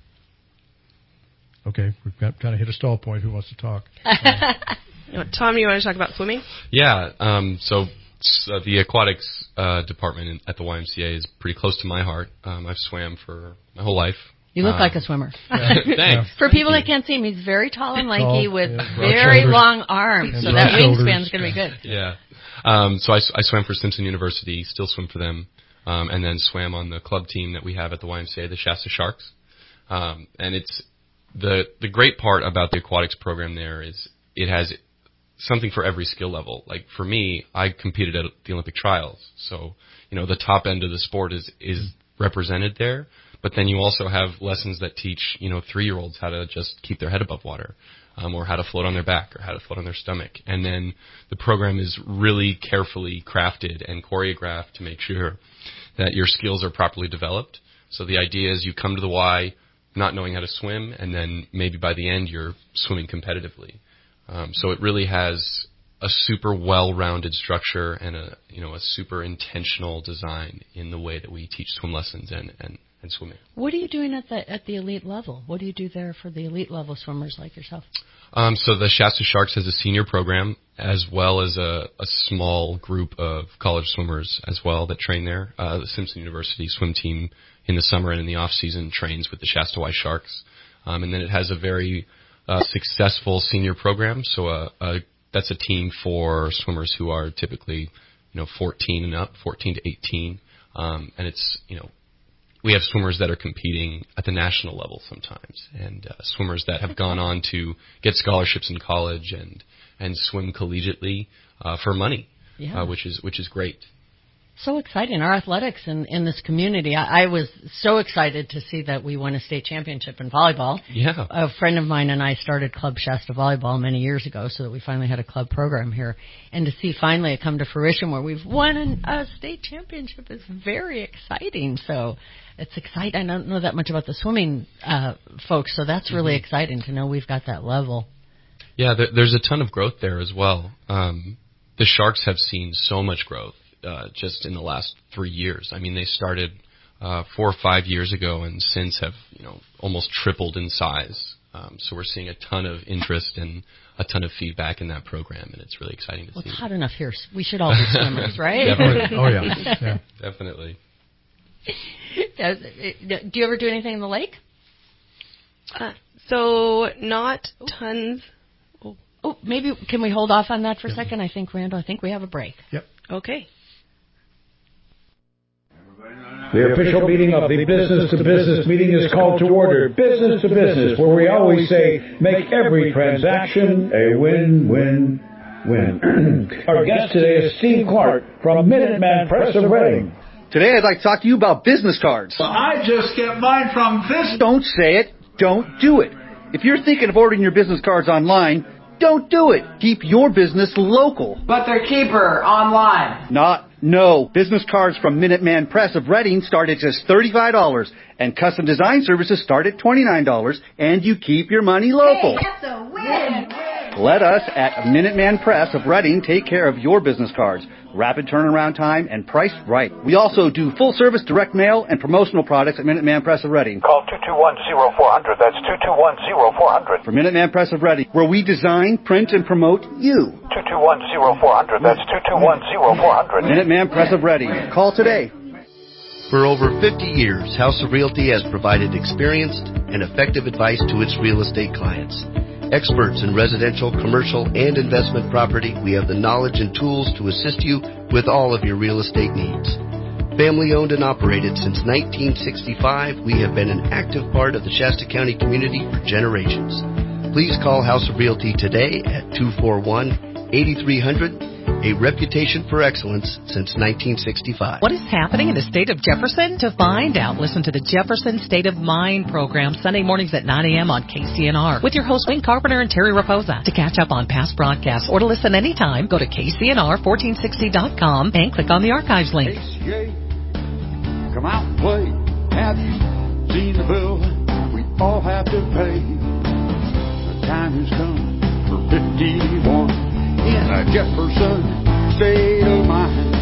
Okay, we've got kind of hit a stall point. Who wants to talk? You know, Tom, you want to talk about swimming? Yeah. Um, so uh, the aquatics uh, department in, at the Y M C A is pretty close to my heart. Um, I've swam for my whole life. You look um, like a swimmer. Yeah. Thanks. For Thank people you. that can't see him, he's very tall and lanky Tall, with yeah, very shoulders. long arms, And so broad that shoulders. wingspan's going to be good. Yeah. Um, so I, I swam for Simpson University, still swim for them, um, and then swam on the club team that we have at the Y M C A, the Shasta Sharks. Um, and it's the the great part about the aquatics program there is it has something for every skill level. Like for me, I competed at the Olympic trials, so you know the top end of the sport is is represented there. But then you also have lessons that teach you know three year olds how to just keep their head above water, um, or how to float on their back, or how to float on their stomach. And then the program is really carefully crafted and choreographed to make sure that your skills are properly developed. So the idea is you come to the Y not knowing how to swim, and then maybe by the end you're swimming competitively. Um, so it really has a super well-rounded structure and a you know a super intentional design in the way that we teach swim lessons and, and, and swimming. What are you doing at the at the elite level? What do you do there for the elite level swimmers like yourself? Um, so the Shasta Sharks has a senior program as well as a, a small group of college swimmers as well that train there. Uh, the Simpson University swim team in the summer and in the off season trains with the Shasta Y Sharks. Um, and then it has a very uh, successful senior program. So uh, uh, that's a team for swimmers who are typically, you know, fourteen and up, fourteen to eighteen. Um, and it's, you know, we have swimmers that are competing at the national level sometimes, and uh, swimmers that have gone on to get scholarships in college and and swim collegiately uh, for money, yeah. uh, which is which is great. So exciting. Our athletics in, in this community. I, I was so excited to see that we won a state championship in volleyball. Yeah. A friend of mine and I started Club Shasta Volleyball many years ago so that we finally had a club program here. And to see finally it come to fruition where we've won an, a state championship is very exciting. So it's exciting. I don't know that much about the swimming uh, folks, so that's really mm-hmm. exciting to know we've got that level. Yeah, there, there's a ton of growth there as well. Um, the Sharks have seen so much growth. Uh, just in the last three years. I mean, they started uh, four or five years ago and since have, you know, almost tripled in size. Um, so we're seeing a ton of interest and a ton of feedback in that program, and it's really exciting to well, see. It's hot enough here. We should all be swimmers, right? Definitely. Oh, yeah. yeah. Definitely. Do you ever do anything in the lake? Uh, so not tons. Oh. oh, maybe can we hold off on that for a second? I think, Randall, I think we have a break. Yep. Okay. The official meeting of the Business to Business meeting is called to order. Business to Business, where we always say, make every transaction a win-win-win. Our guest today is Steve Clark from Minuteman Press of Reading. Today I'd like to talk to you about business cards. Well, I just get mine from this. Don't say it. Don't do it. If you're thinking of ordering your business cards online, don't do it. Keep your business local. But they're cheaper online. Not, no. Business cards from Minuteman Press of Reading start at just thirty-five dollars, and custom design services start at twenty-nine dollars, and you keep your money local. Hey, that's a win. Let us at Minuteman Press of Reading take care of your business cards. Rapid turnaround time and priced right. We also do full service direct mail and promotional products at Minuteman Press of Reading. Call two two one, zero four zero zero. That's two two one, zero four zero zero. For Minuteman Press of Reading, where we design, print, and promote you. two two one, zero four zero zero. That's two two one, zero four zero zero. Minuteman Press of Reading. Call today. For over fifty years, House of Realty has provided experienced and effective advice to its real estate clients. Experts in residential, commercial, and investment property, we have the knowledge and tools to assist you with all of your real estate needs. Family owned and operated since nineteen sixty-five, we have been an active part of the Shasta County community for generations. Please call House of Realty today at two four one, eight three zero zero, a reputation for excellence since nineteen sixty-five. What is happening in the state of Jefferson? To find out, listen to the Jefferson State of Mind program Sunday mornings at nine a.m. on K C N R with your hosts Wayne Carpenter and Terry Raposa. To catch up on past broadcasts or to listen anytime, go to K C N R fourteen sixty dot com and click on the archives link. K C A, come out and play. Have you seen the bill we all have to pay? The time has come for fifty-one. In a Jefferson state of mind.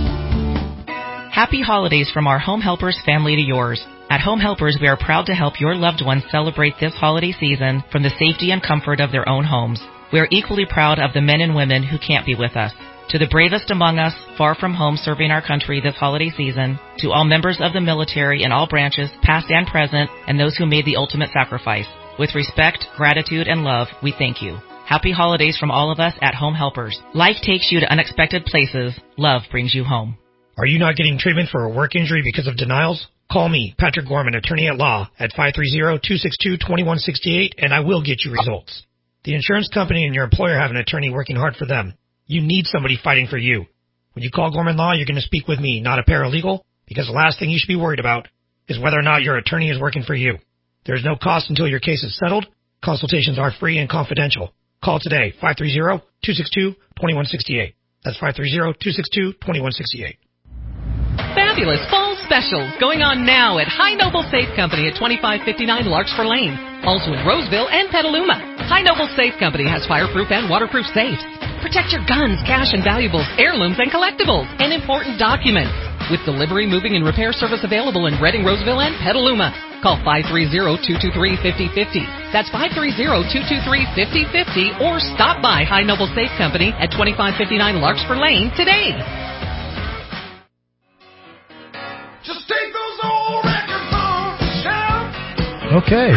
Happy holidays from our Home Helpers family to yours. At Home Helpers, we are proud to help your loved ones celebrate this holiday season from the safety and comfort of their own homes. We are equally proud of the men and women who can't be with us. To the bravest among us, far from home serving our country this holiday season, to all members of the military in all branches, past and present, and those who made the ultimate sacrifice. With respect, gratitude, and love, we thank you. Happy holidays from all of us at Home Helpers. Life takes you to unexpected places. Love brings you home. Are you not getting treatment for a work injury because of denials? Call me, Patrick Gorman, attorney at law, at five three zero, two six two, two one six eight, and I will get you results. The insurance company and your employer have an attorney working hard for them. You need somebody fighting for you. When you call Gorman Law, you're going to speak with me, not a paralegal, because the last thing you should be worried about is whether or not your attorney is working for you. There is no cost until your case is settled. Consultations are free and confidential. Call today, five three zero, two six two, two one six eight. That's five three zero, two six two, two one six eight. Fabulous fall specials going on now at High Noble Safe Company at twenty-five fifty-nine Larkspur Lane. Also in Roseville and Petaluma. High Noble Safe Company has fireproof and waterproof safes. Protect your guns, cash and valuables, heirlooms and collectibles, and important documents. With delivery, moving, and repair service available in Reading, Roseville, and Petaluma. Call five three zero, two two three, five zero five zero. That's five three zero, two two three, five zero five zero, or stop by High Noble Safe Company at twenty-five fifty-nine Larkspur Lane today. Just take those old records on the shelf. Okay.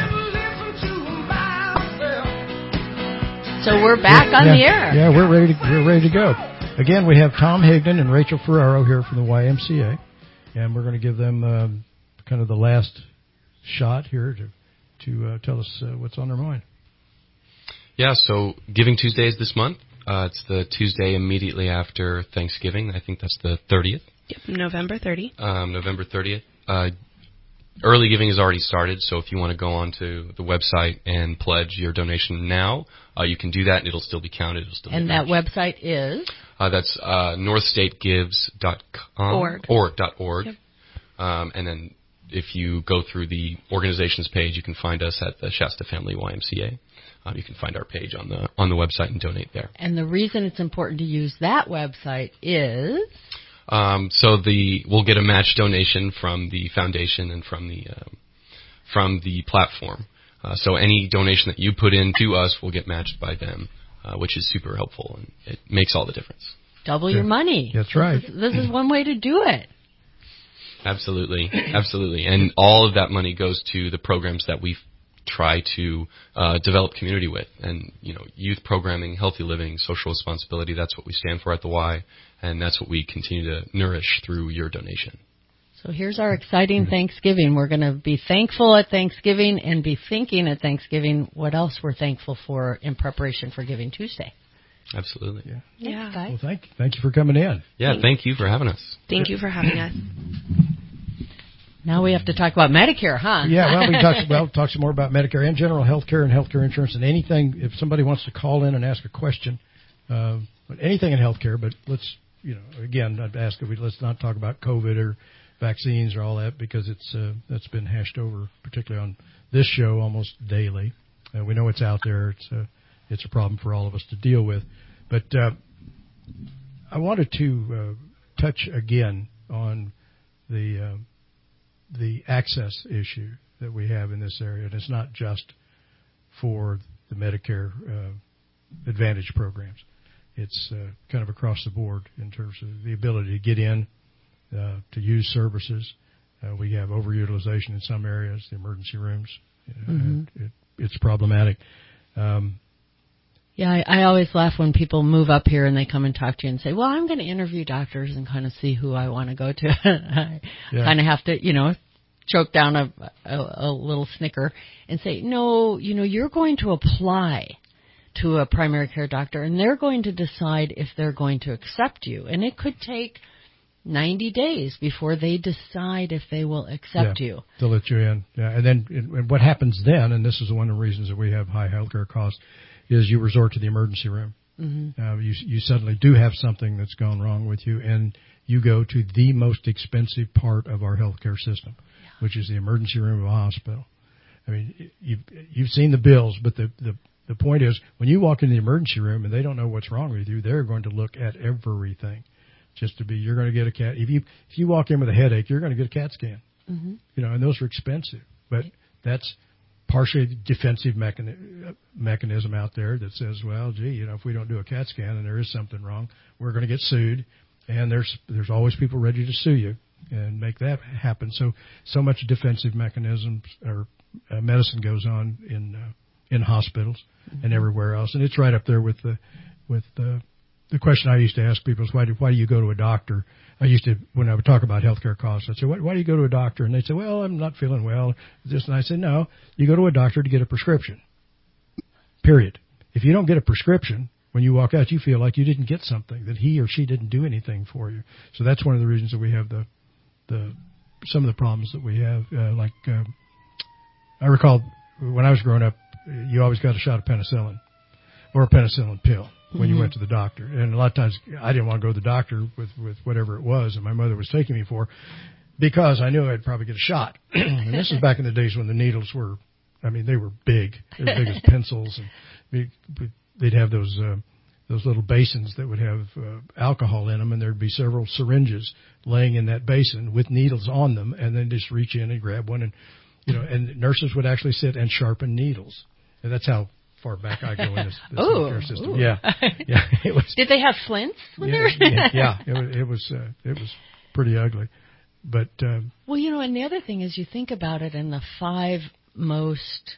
So we're back on yeah, the air. Yeah, we're ready to we're ready to go. Again, we have Tom Higdon and Rachel Ferraro here from the Y M C A, and we're going to give them uh, kind of the last shot here to to uh, tell us uh, what's on their mind. Yeah, so Giving Tuesday is this month. Uh, it's the Tuesday immediately after Thanksgiving. I think that's the thirtieth. Yep, November thirtieth. Um, November thirtieth. Uh, early giving has already started, so if you want to go onto the website and pledge your donation now, uh, you can do that, and it'll still be counted. It'll still and be that matched. website is? Uh, that's uh, north state gives dot com. Org. Or dot org. Yep. Um, and then if you go through the organizations page, you can find us at the Shasta Family Y M C A. Uh, you can find our page on the on the website and donate there. And the reason it's important to use that website is? Um, so the we'll get a match donation from the foundation and from the um, from the platform. Uh, so any donation that you put in to us will get matched by them, uh, which is super helpful, and it makes all the difference. Double your money. That's right. This is, this is one way to do it. Absolutely, absolutely, and all of that money goes to the programs that we try to uh, develop community with, and you know, youth programming, healthy living, social responsibility. That's what we stand for at the Y, and that's what we continue to nourish through your donation. So here's our exciting Thanksgiving. We're going to be thankful at Thanksgiving and be thinking at Thanksgiving what else we're thankful for in preparation for Giving Tuesday. Absolutely. Yeah. Yeah. Thanks, guys. Well, thank thank you for coming in. Yeah, Thank- thank you for having us. Thank you for having us. Now we have to talk about Medicare, huh? Yeah, well, we can talk, well, talk some more about Medicare and general health care and health care insurance and anything. If somebody wants to call in and ask a question, uh, anything in health care, but let's, you know, again, I'd ask that we let's not talk about COVID or vaccines or all that because it's uh, that's been hashed over, particularly on this show, almost daily. Uh, we know it's out there. It's a, it's a problem for all of us to deal with. But uh, I wanted to uh, touch again on the uh, the access issue that we have in this area. And it's not just for the Medicare uh, Advantage programs. It's uh, kind of across the board in terms of the ability to get in, uh, to use services. Uh, we have overutilization in some areas, the emergency rooms. You know, Mm-hmm. it, it's problematic. Um, Yeah, I, I always laugh when people move up here and they come and talk to you and say, well, I'm going to interview doctors and kind of see who I want to go to. I Yeah. kind of have to, you know, choke down a, a, a little snicker and say, no, you know, you're going to apply to a primary care doctor and they're going to decide if they're going to accept you. And it could take ninety days before they decide if they will accept yeah, you. They'll let you in. Yeah, and then and what happens then, and this is one of the reasons that we have high healthcare costs, is you resort to the emergency room. Mm-hmm. Uh, you, you suddenly do have something that's gone wrong with you, and you go to the most expensive part of our healthcare system, yeah. which is the emergency room of a hospital. I mean, you've, you've seen the bills, but the, the, the point is, when you walk into the emergency room and they don't know what's wrong with you, they're going to look at everything. Just to be, you're going to get a cat. If you if you walk in with a headache, you're going to get a CAT scan. Mm-hmm. You know, and those are expensive, but that's partially defensive mechani- mechanism out there that says, well, gee, you know, if we don't do a CAT scan and there is something wrong, we're going to get sued, and there's there's always people ready to sue you and make that happen. So so much defensive mechanisms or uh, medicine goes on in uh, in hospitals mm-hmm. and everywhere else, and it's right up there with the with the. The question I used to ask people is, why do, why do you go to a doctor? I used to, when I would talk about healthcare costs, I'd say, why, why do you go to a doctor? And they'd say, well, I'm not feeling well. This, and I said, no, you go to a doctor to get a prescription. Period. If you don't get a prescription, when you walk out, you feel like you didn't get something, that he or she didn't do anything for you. So that's one of the reasons that we have the, the, some of the problems that we have. Uh, like, uh, I recall when I was growing up, you always got a shot of penicillin or a penicillin pill when you went to the doctor. And a lot of times I didn't want to go to the doctor with, with whatever it was that my mother was taking me for because I knew I'd probably get a shot. And this is back in the days when the needles were, I mean, they were big, as big as pencils. And they'd have those, uh, those little basins that would have uh, alcohol in them, and there'd be several syringes laying in that basin with needles on them, and then just reach in and grab one. And, you know, and nurses would actually sit and sharpen needles. And that's how far back I go in this, this ooh, healthcare system. Ooh. Yeah, yeah. It was. Did they have flints when yeah, they were? yeah, yeah, it was. It was, uh, it was pretty ugly, but. Um, well, you know, and the other thing is, you think about it, and the five most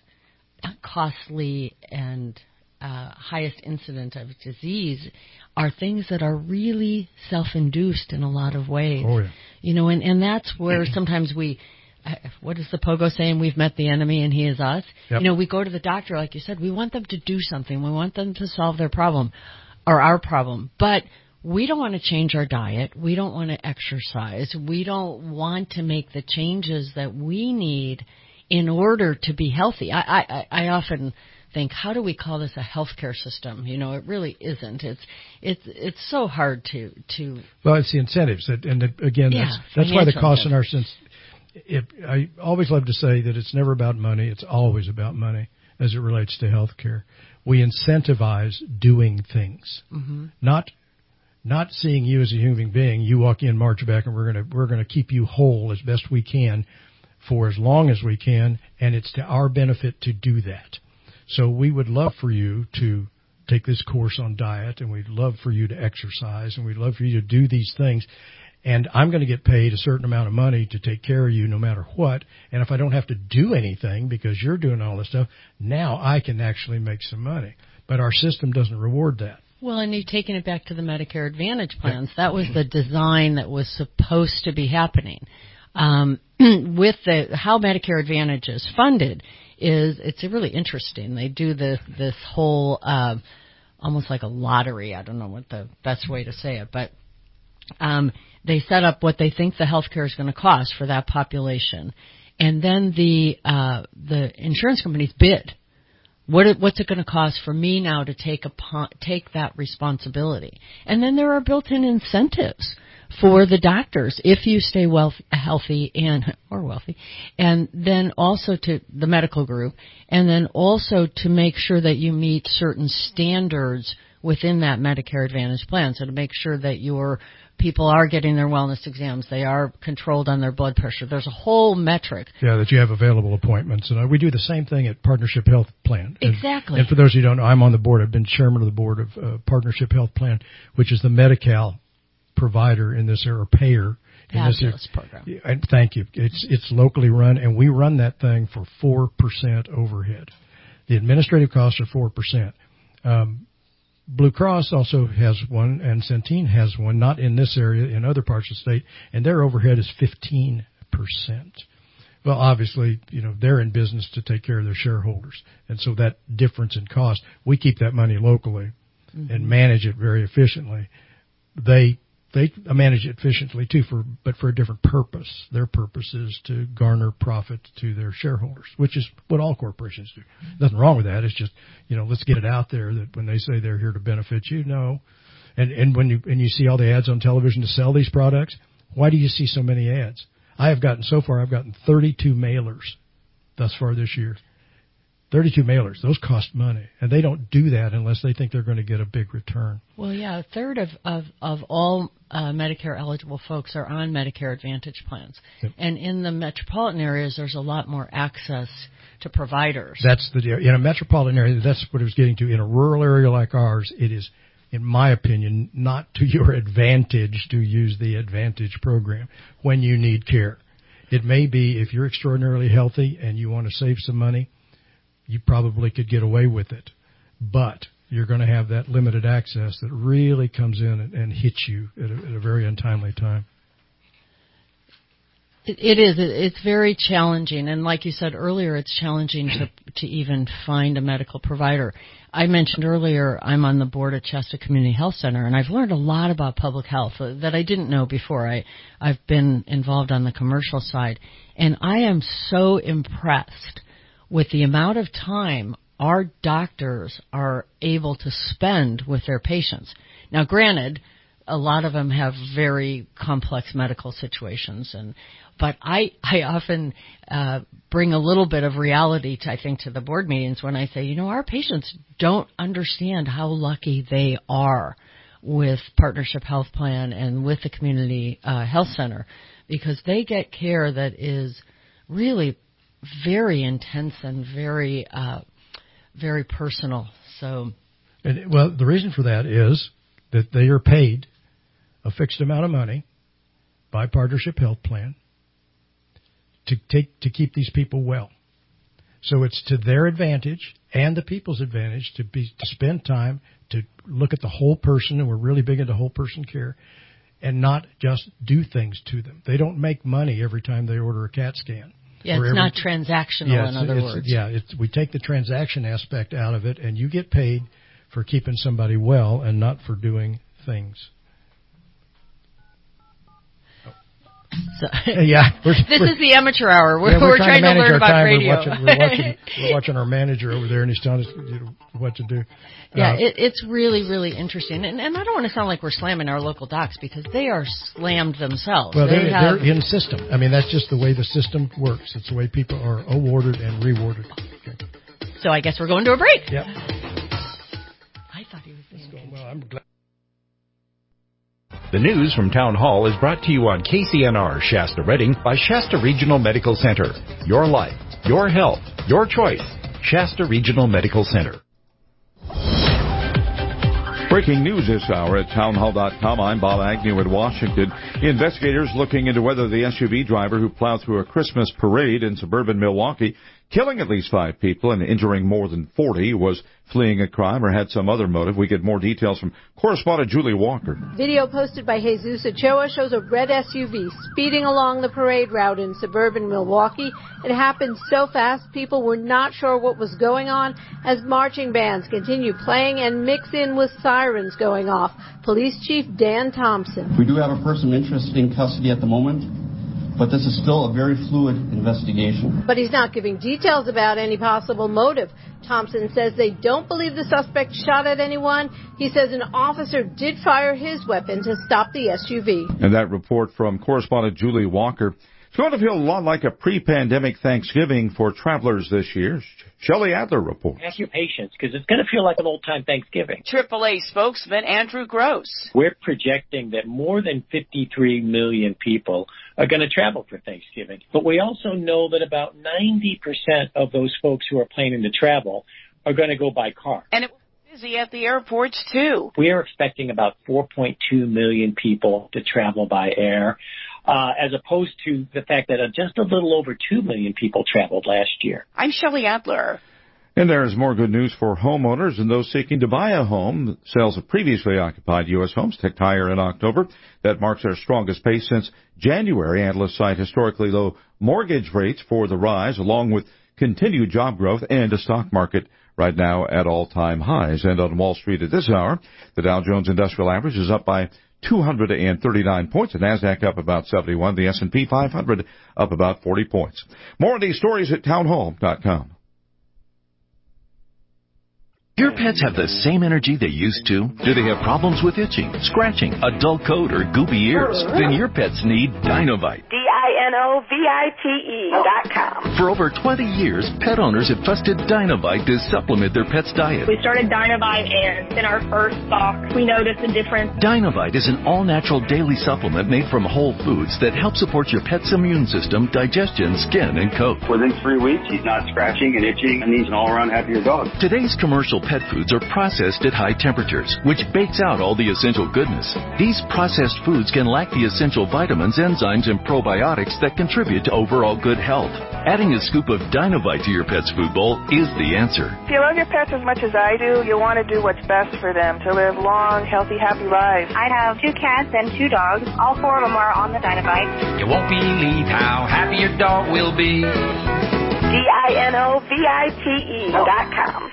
costly and uh, highest incident of disease are things that are really self-induced in a lot of ways. Oh yeah. You know, and and that's where sometimes we. What is the pogo saying? We've met the enemy and he is us. Yep. You know, we go to the doctor, like you said, we want them to do something. We want them to solve their problem or our problem. But we don't want to change our diet. We don't want to exercise. We don't want to make the changes that we need in order to be healthy. I, I, I often think, how do we call this a healthcare system? You know, it really isn't. It's it's it's so hard to to. Well, it's the incentives, that, and that, again, yeah, that's that's why the cost in our sense. It, I always love to say that it's never about money. It's always about money as it relates to healthcare. We incentivize doing things, mm-hmm. not not seeing you as a human being. You walk in, march back, and we're gonna we're gonna keep you whole as best we can for as long as we can, and it's to our benefit to do that. So we would love for you to take this course on diet, and we'd love for you to exercise, and we'd love for you to do these things. And I'm going to get paid a certain amount of money to take care of you no matter what. And if I don't have to do anything because you're doing all this stuff, now I can actually make some money. But our system doesn't reward that. Well, and you've taken it back to the Medicare Advantage plans. That was the design that was supposed to be happening. Um, with the how Medicare Advantage is funded is it's really interesting. They do this this whole uh, almost like a lottery. I don't know what the best way to say it, but um, they set up what they think the health care is going to cost for that population, and then the uh, the insurance companies bid. What it, what's it going to cost for me now to take upon, take that responsibility? And then there are built-in incentives for the doctors if you stay wealth, healthy and or wealthy, and then also to the medical group, and then also to make sure that you meet certain standards within that Medicare Advantage plan. So to make sure that your people are getting their wellness exams, they are controlled on their blood pressure. There's a whole metric. Yeah, that you have available appointments. And we do the same thing at Partnership Health Plan. Exactly. And, and for those of you who don't know, I'm on the board. I've been chairman of the board of uh, Partnership Health Plan, which is the Medi-Cal provider in this area, or payer in Fabulous this area. program. And thank you. It's it's locally run, and we run that thing for four percent overhead. The administrative costs are four percent. Um, Blue Cross also has one, and Centene has one, not in this area, in other parts of the state, and their overhead is fifteen percent. Well, obviously, you know, they're in business to take care of their shareholders, and so that difference in cost, we keep that money locally mm-hmm. and manage it very efficiently. They They manage it efficiently too, for but for a different purpose. Their purpose is to garner profit to their shareholders, which is what all corporations do. Nothing wrong with that. It's just, you know, let's get it out there that when they say they're here to benefit you, no. And and when you and you see all the ads on television to sell these products, why do you see so many ads? I have gotten so far. I've gotten thirty-two mailers thus far this year. thirty-two mailers, those cost money, and they don't do that unless they think they're going to get a big return. Well, yeah, a third of, of, of all uh, Medicare-eligible folks are on Medicare Advantage plans. Yep. And in the metropolitan areas, there's a lot more access to providers. That's the In a metropolitan area, that's what it was getting to. In a rural area like ours, it is, in my opinion, not to your advantage to use the Advantage program when you need care. It may be if you're extraordinarily healthy and you want to save some money, you probably could get away with it, but you're going to have that limited access that really comes in and, and hits you at a, at a very untimely time. It, it is. It, it's very challenging, and like you said earlier, it's challenging to to even find a medical provider. I mentioned earlier I'm on the board at Shasta Community Health Center, and I've learned a lot about public health that I didn't know before. I, I've been involved on the commercial side, and I am so impressed with the amount of time our doctors are able to spend with their patients. Now, granted, a lot of them have very complex medical situations, and but I I often uh, bring a little bit of reality, to, I think, to the board meetings when I say, you know, our patients don't understand how lucky they are with Partnership Health Plan and with the Community uh, Health Center, because they get care that is really very intense and very, uh, very personal. So, and, well, the reason for that is that they are paid a fixed amount of money by Partnership Health Plan to take to keep these people well. So it's to their advantage and the people's advantage to be to spend time to look at the whole person, and we're really big into whole person care, and not just do things to them. They don't make money every time they order a CAT scan. Yeah, it's every, not transactional, yeah, in other it's, words. Yeah, it's, we take the transaction aspect out of it, and you get paid for keeping somebody well and not for doing things So, yeah, we're, this we're, is the amateur hour. We're, yeah, we're, we're trying, trying to, to learn our about time. radio. We're watching, we're, watching, we're watching our manager over there, and he's telling us you know, what to do. Yeah, uh, it, it's really, really interesting. And, and I don't want to sound like we're slamming our local docs because they are slammed themselves. Well, they they're, have, they're in system. I mean, that's just the way the system works. It's the way people are awarded and rewarded. Okay. So I guess we're going to a break. Yep. I thought he was being going well. I'm glad. The news from Town Hall is brought to you on K C N R Shasta Redding by Shasta Regional Medical Center. Your life, your health, your choice. Shasta Regional Medical Center. Breaking news this hour at townhall dot com. I'm Bob Agnew in Washington. Investigators looking into whether the S U V driver who plowed through a Christmas parade in suburban Milwaukee, killing at least five people and injuring more than forty, was fleeing a crime or had some other motive. We get more details from correspondent Julie Walker. Video posted by Jesus Ochoa shows a red S U V speeding along the parade route in suburban Milwaukee. It happened so fast, people were not sure what was going on as marching bands continue playing and mix in with sirens going off. Police Chief Dan Thompson. We do have a person interested in custody at the moment, but this is still a very fluid investigation. But he's not giving details about any possible motive. Thompson says they don't believe the suspect shot at anyone. He says an officer did fire his weapon to stop the S U V. And that report from correspondent Julie Walker. It's going to feel a lot like a pre-pandemic Thanksgiving for travelers this year. Shelley Adler reports. Ask your patience, because it's going to feel like an old-time Thanksgiving. triple A spokesman Andrew Gross. We're projecting that more than fifty-three million people are going to travel for Thanksgiving. But we also know that about ninety percent of those folks who are planning to travel are going to go by car. And it was busy at the airports, too. We are expecting about four point two million people to travel by air. Uh, as opposed to the fact that uh, just a little over two million people traveled last year. I'm Shelley Adler. And there's more good news for homeowners and those seeking to buy a home. Sales of previously occupied U S homes ticked higher in October. That marks their strongest pace since January. Analysts cite historically low mortgage rates for the rise, along with continued job growth and a stock market right now at all-time highs. And on Wall Street at this hour, the Dow Jones Industrial Average is up by two hundred thirty-nine points. The NASDAQ up about seventy-one. The S and P five hundred up about forty points. More of these stories at townhall dot com. Your pets have the same energy they used to? Do they have problems with itching, scratching, a dull coat, or goopy ears? Then your pets need Dinovite. D I N O V I T E dot com. For over twenty years, pet owners have trusted Dinovite to supplement their pet's diet. We started Dinovite, and in our first box, we noticed a difference. Dinovite is an all-natural daily supplement made from whole foods that help support your pet's immune system, digestion, skin, and coat. Within three weeks, he's not scratching and itching, and he's an all-around happier dog. Today's commercial pet foods are processed at high temperatures, which bakes out all the essential goodness. These processed foods can lack the essential vitamins, enzymes, and probiotics that contribute to overall good health. Adding a scoop of Dinovite to your pet's food bowl is the answer. If you love your pets as much as I do, you'll want to do what's best for them to live long, healthy, happy lives. I have two cats and two dogs. All four of them are on the Dinovite. You won't believe how happy your dog will be. D I N O V I T E dot com.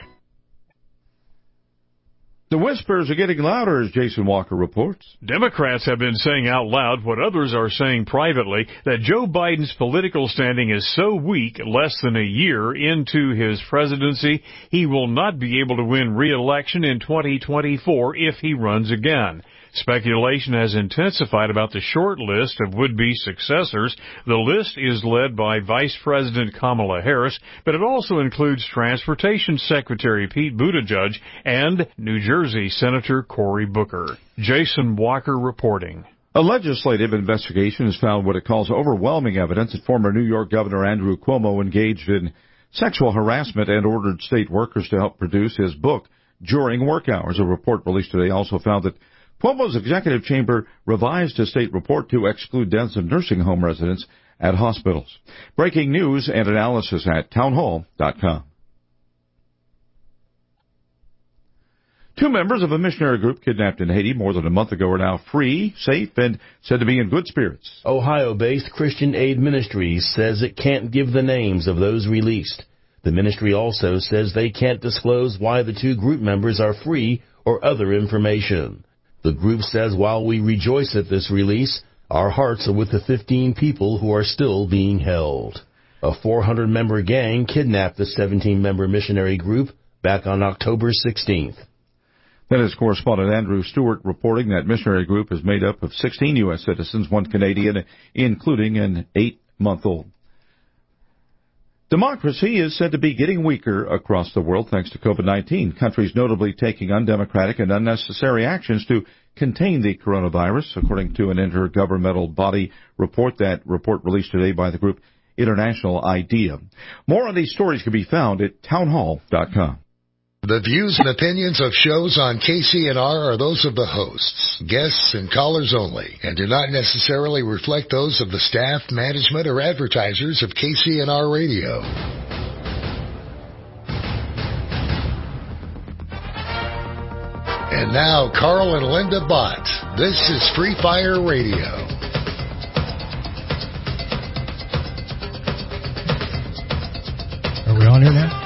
The whispers are getting louder, as Jason Walker reports. Democrats have been saying out loud what others are saying privately, that Joe Biden's political standing is so weak less than a year into his presidency, he will not be able to win re-election in twenty twenty-four if he runs again. Speculation has intensified about the short list of would-be successors. The list is led by Vice President Kamala Harris, but it also includes Transportation Secretary Pete Buttigieg and New Jersey Senator Cory Booker. Jason Walker reporting. A legislative investigation has found what it calls overwhelming evidence that former New York Governor Andrew Cuomo engaged in sexual harassment and ordered state workers to help produce his book during work hours. A report released today also found that Cuomo's executive chamber revised a state report to exclude deaths of nursing home residents at hospitals. Breaking news and analysis at townhall dot com. Two members of a missionary group kidnapped in Haiti more than a month ago are now free, safe, and said to be in good spirits. Ohio-based Christian Aid Ministries says it can't give the names of those released. The ministry also says they can't disclose why the two group members are free or other information. The group says while we rejoice at this release, Our hearts are with the fifteen people who are still being held. A four hundred member gang kidnapped the seventeen member missionary group back on October sixteenth. That is correspondent Andrew Stewart reporting that missionary group is made up of sixteen U S citizens, one Canadian, including an eight-month-old. Democracy is said to be getting weaker across the world thanks to COVID nineteen. Countries notably taking undemocratic and unnecessary actions to contain the coronavirus, according to an intergovernmental body report. That report released today by the group International IDEA. More on these stories can be found at townhall dot com. The views and opinions of shows on K C N R are those of the hosts, guests, and callers only, and do not necessarily reflect those of the staff, management, or advertisers of K C N R Radio. And now, Carl and Linda Bott. This is Free Fire Radio. Are we on here now?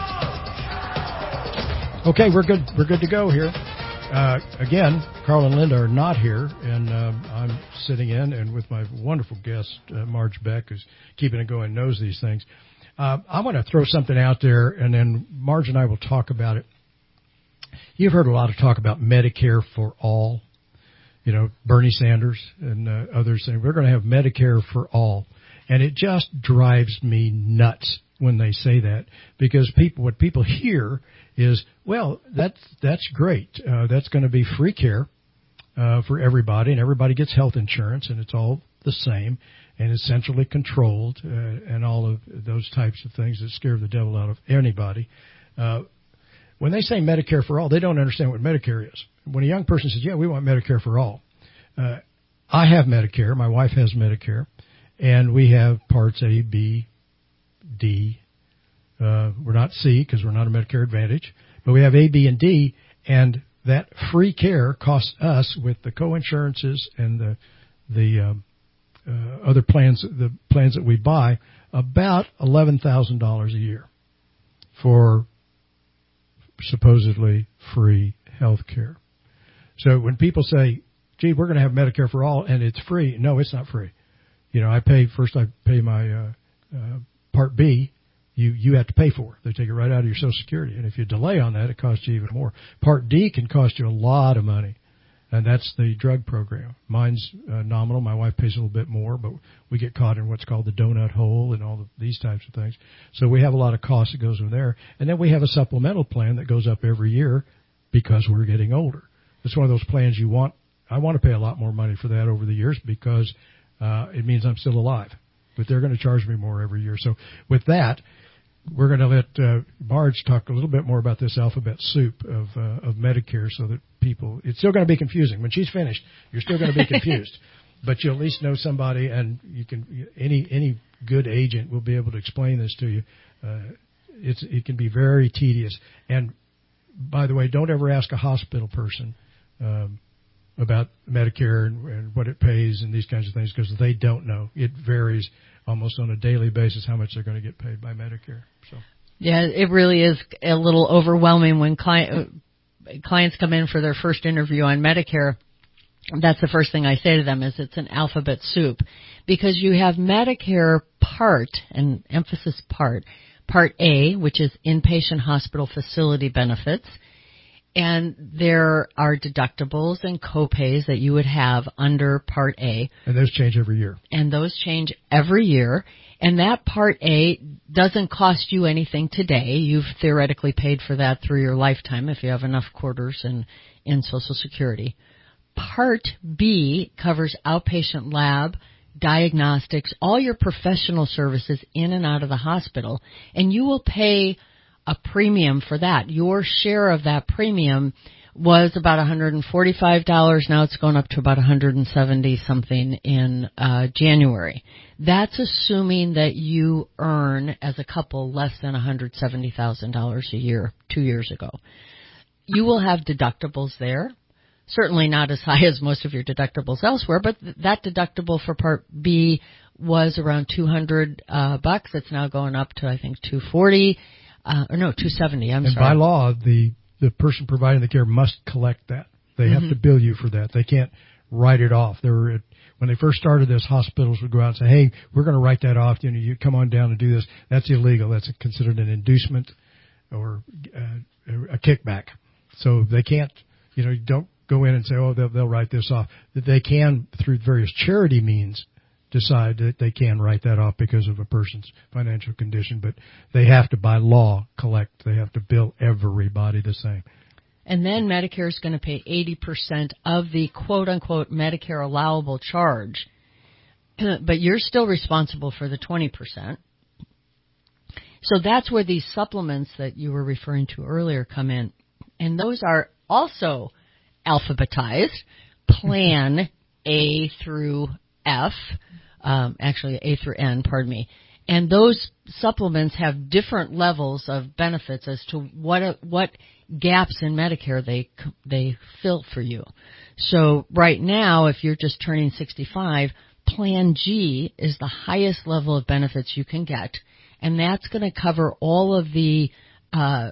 Okay, we're good. We're good to go here. Uh, again, Carl and Linda are not here, and um, I'm sitting in, and with my wonderful guest, uh, Marge Beck, who's keeping it going, knows these things. Uh, I want to throw something out there, and then Marge and I will talk about it. You've heard a lot of talk about Medicare for all. You know, Bernie Sanders and uh, others saying we're going to have Medicare for all, and it just drives me nuts when they say that, because people, what people hear is, well, that's that's great. Uh, that's going to be free care uh, for everybody, and everybody gets health insurance, and it's all the same, and it's centrally controlled, uh, and all of those types of things that scare the devil out of anybody. Uh, when they say Medicare for all, they don't understand what Medicare is. When a young person says, yeah, we want Medicare for all, uh, I have Medicare, my wife has Medicare, and we have Parts A, B, D. Uh, we're not C because we're not a Medicare Advantage, but we have A, B, and D, and that free care costs us, with the co-insurances and the the um, uh, other plans, the plans that we buy, about eleven thousand dollars a year for supposedly free health care. So when people say, gee, we're going to have Medicare for all and it's free, no, it's not free. You know, I pay, first I pay my uh, uh, Part B, you, you have to pay for it. They take it right out of your Social Security. And if you delay on that, it costs you even more. Part D can cost you a lot of money, and that's the drug program. Mine's uh, nominal. My wife pays a little bit more, but we get caught in what's called the donut hole and all of these types of things. So we have a lot of cost that goes in there. And then we have a supplemental plan that goes up every year because we're getting older. It's one of those plans you want. I want to pay a lot more money for that over the years because uh, it means I'm still alive. But they're going to charge me more every year. So with that, we're going to let uh, Marge talk a little bit more about this alphabet soup of uh, of Medicare, so that people, it's still going to be confusing. When she's finished, you're still going to be confused, but you'll at least know somebody, and you can any any good agent will be able to explain this to you. Uh, it's it can be very tedious. And by the way, don't ever ask a hospital person um, about Medicare and, and what it pays and these kinds of things, because they don't know. It varies almost on a daily basis how much they're going to get paid by Medicare. So yeah, it really is a little overwhelming when client, clients come in for their first interview on Medicare. That's the first thing I say to them is it's an alphabet soup, because you have Medicare Part, and emphasis Part, Part A, which is inpatient hospital facility benefits. And there are deductibles and copays that you would have under Part A. And those change every year. And those change every year. And that Part A doesn't cost you anything today. You've theoretically paid for that through your lifetime if you have enough quarters in, in Social Security. Part B covers outpatient lab, diagnostics, all your professional services in and out of the hospital. And you will pay a premium for that. Your share of that premium was about one hundred forty-five dollars. Now it's going up to about one hundred seventy something in uh, January. That's assuming that you earn as a couple less than one hundred seventy thousand dollars a year two years ago. You will have deductibles there. Certainly not as high as most of your deductibles elsewhere, but th- that deductible for Part B was around two hundred uh, bucks. It's now going up to, I think, two hundred forty dollars. Uh, or no, two hundred seventy, I'm and sorry. And by law, the, the person providing the care must collect that. They mm-hmm. have to bill you for that. They can't write it off. There were, when they first started this, hospitals would go out and say, hey, we're going to write that off. You know, you come on down and do this. That's illegal. That's considered an inducement or uh, a kickback. So they can't, you know, don't go in and say, oh, they'll, they'll write this off. That they can, through various charity means, decide that they can write that off because of a person's financial condition. But they have to, by law, collect. They have to bill everybody the same. And then Medicare is going to pay eighty percent of the quote-unquote Medicare allowable charge. But you're still responsible for the twenty percent. So that's where these supplements that you were referring to earlier come in. And those are also alphabetized, Plan A through F, um, actually A through N, pardon me. And those supplements have different levels of benefits as to what what gaps in Medicare they they fill for you. So right now, if you're just turning sixty-five, Plan G is the highest level of benefits you can get, and that's going to cover all of the uh,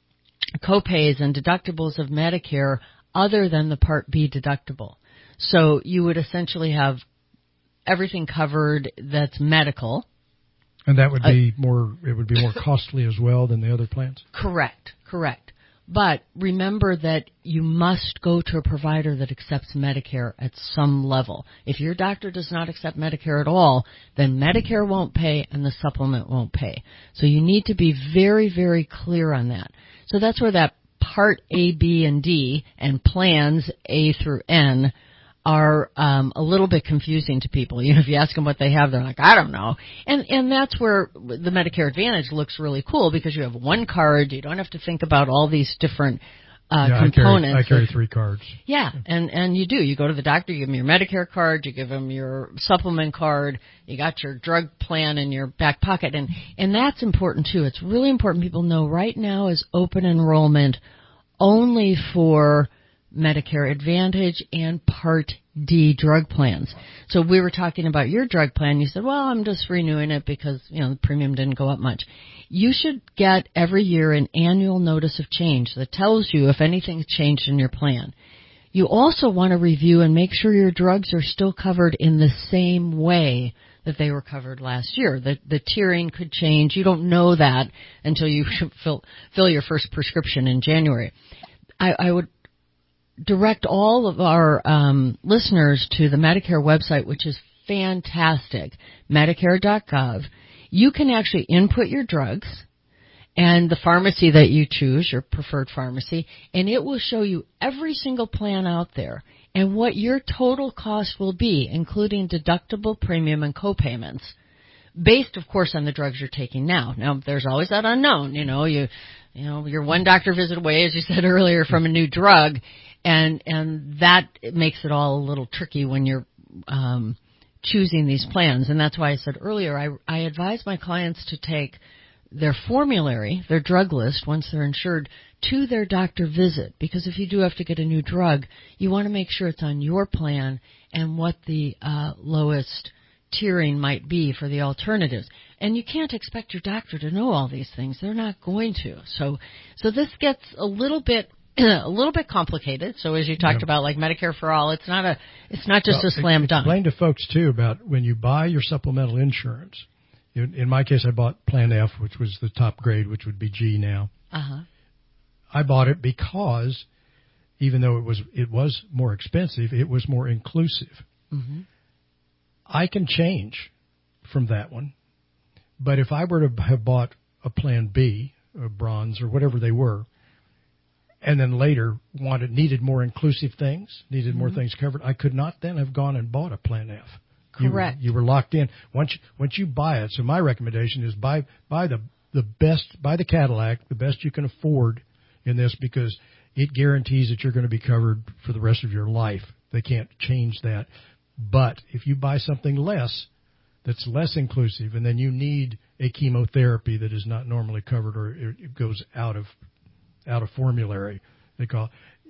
copays and deductibles of Medicare other than the Part B deductible. So you would essentially have everything covered that's medical. And that would be uh, more, it would be more costly as well than the other plans? Correct, correct. But remember that you must go to a provider that accepts Medicare at some level. If your doctor does not accept Medicare at all, then Medicare won't pay and the supplement won't pay. So you need to be very, very clear on that. So that's where that Part A, B, and D and plans A through N are um, a little bit confusing to people. You know, if you ask them what they have, they're like, I don't know. And and that's where the Medicare Advantage looks really cool because you have one card. You don't have to think about all these different uh, yeah, components. I carry, I carry three cards. Yeah, and, and you do. You go to the doctor, you give them your Medicare card, you give them your supplement card, you got your drug plan in your back pocket. And, and that's important, too. It's really important people know right now is open enrollment only for Medicare Advantage and Part D drug plans. So we were talking about your drug plan. You said, well, I'm just renewing it because, you know, the premium didn't go up much. You should get every year an annual notice of change that tells you if anything's changed in your plan. You also want to review and make sure your drugs are still covered in the same way that they were covered last year. The, the tiering could change. You don't know that until you fill, fill your first prescription in January. I, I would direct all of our um, listeners to the Medicare website, which is fantastic, medicare dot gov. You can actually input your drugs and the pharmacy that you choose, your preferred pharmacy, and it will show you every single plan out there and what your total cost will be, including deductible, premium, and copayments, based, of course, on the drugs you're taking now. Now, there's always that unknown. You know, you, you know, you're one doctor visit away, as you said earlier, from a new drug. And and that makes it all a little tricky when you're um, choosing these plans. And that's why I said earlier, I, I advise my clients to take their formulary, their drug list, once they're insured, to their doctor visit. Because if you do have to get a new drug, you want to make sure it's on your plan and what the uh, lowest tiering might be for the alternatives. And you can't expect your doctor to know all these things. They're not going to. So, so this gets a little bit a little bit complicated. So as you talked yeah. about, like Medicare for All, it's not a, it's not just well, a slam dunk. Explain to folks too about when you buy your supplemental insurance. In, in my case, I bought Plan F, which was the top grade, which would be G now. Uh-huh. I bought it because even though it was it was more expensive, it was more inclusive. Mm-hmm. I can change from that one, but if I were to have bought a Plan B, or Bronze, or whatever they were, and then later wanted needed more inclusive things, needed mm-hmm. more things covered, I could not then have gone and bought a Plan F. Correct. You, you were locked in once you, once you buy it. So my recommendation is buy buy the the best, buy the Cadillac, the best you can afford in this, because it guarantees that you're going to be covered for the rest of your life. They can't change that. But if you buy something less, that's less inclusive, and then you need a chemotherapy that is not normally covered, or it goes out of out of formulary, they call,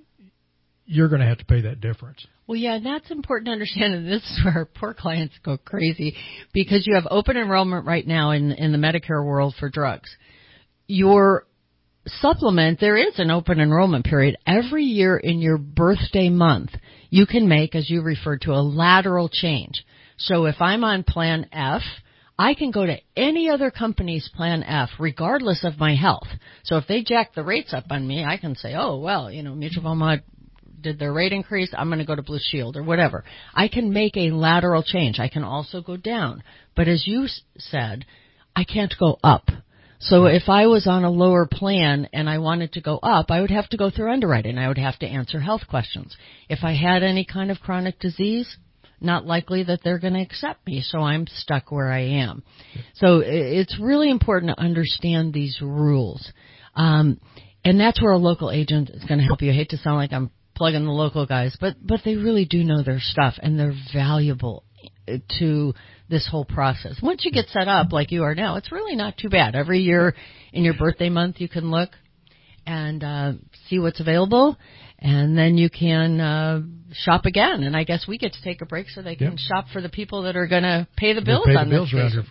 you're going to have to pay that difference. Well, yeah, and that's important to understand, and this is where our poor clients go crazy, because you have open enrollment right now in, in the Medicare world for drugs. Your supplement, there is an open enrollment period. Every year in your birthday month, you can make, as you referred to, a lateral change. So if I'm on Plan F, I can go to any other company's Plan F regardless of my health. So if they jack the rates up on me, I can say, oh, well, you know, Mutual of Omaha did their rate increase, I'm going to go to Blue Shield or whatever. I can make a lateral change. I can also go down. But as you said, I can't go up. So if I was on a lower plan and I wanted to go up, I would have to go through underwriting. I would have to answer health questions. If I had any kind of chronic disease, not likely that they're going to accept me, so I'm stuck where I am. So it's really important to understand these rules. Um, and that's where a local agent is going to help you. I hate to sound like I'm plugging the local guys, but, but they really do know their stuff, and they're valuable to this whole process. Once you get set up like you are now, it's really not too bad. Every year in your birthday month, you can look and uh, see what's available, and then you can uh, shop again. And I guess we get to take a break so they can yep. shop for the people that are going to pay the bills pay on the bills this around here.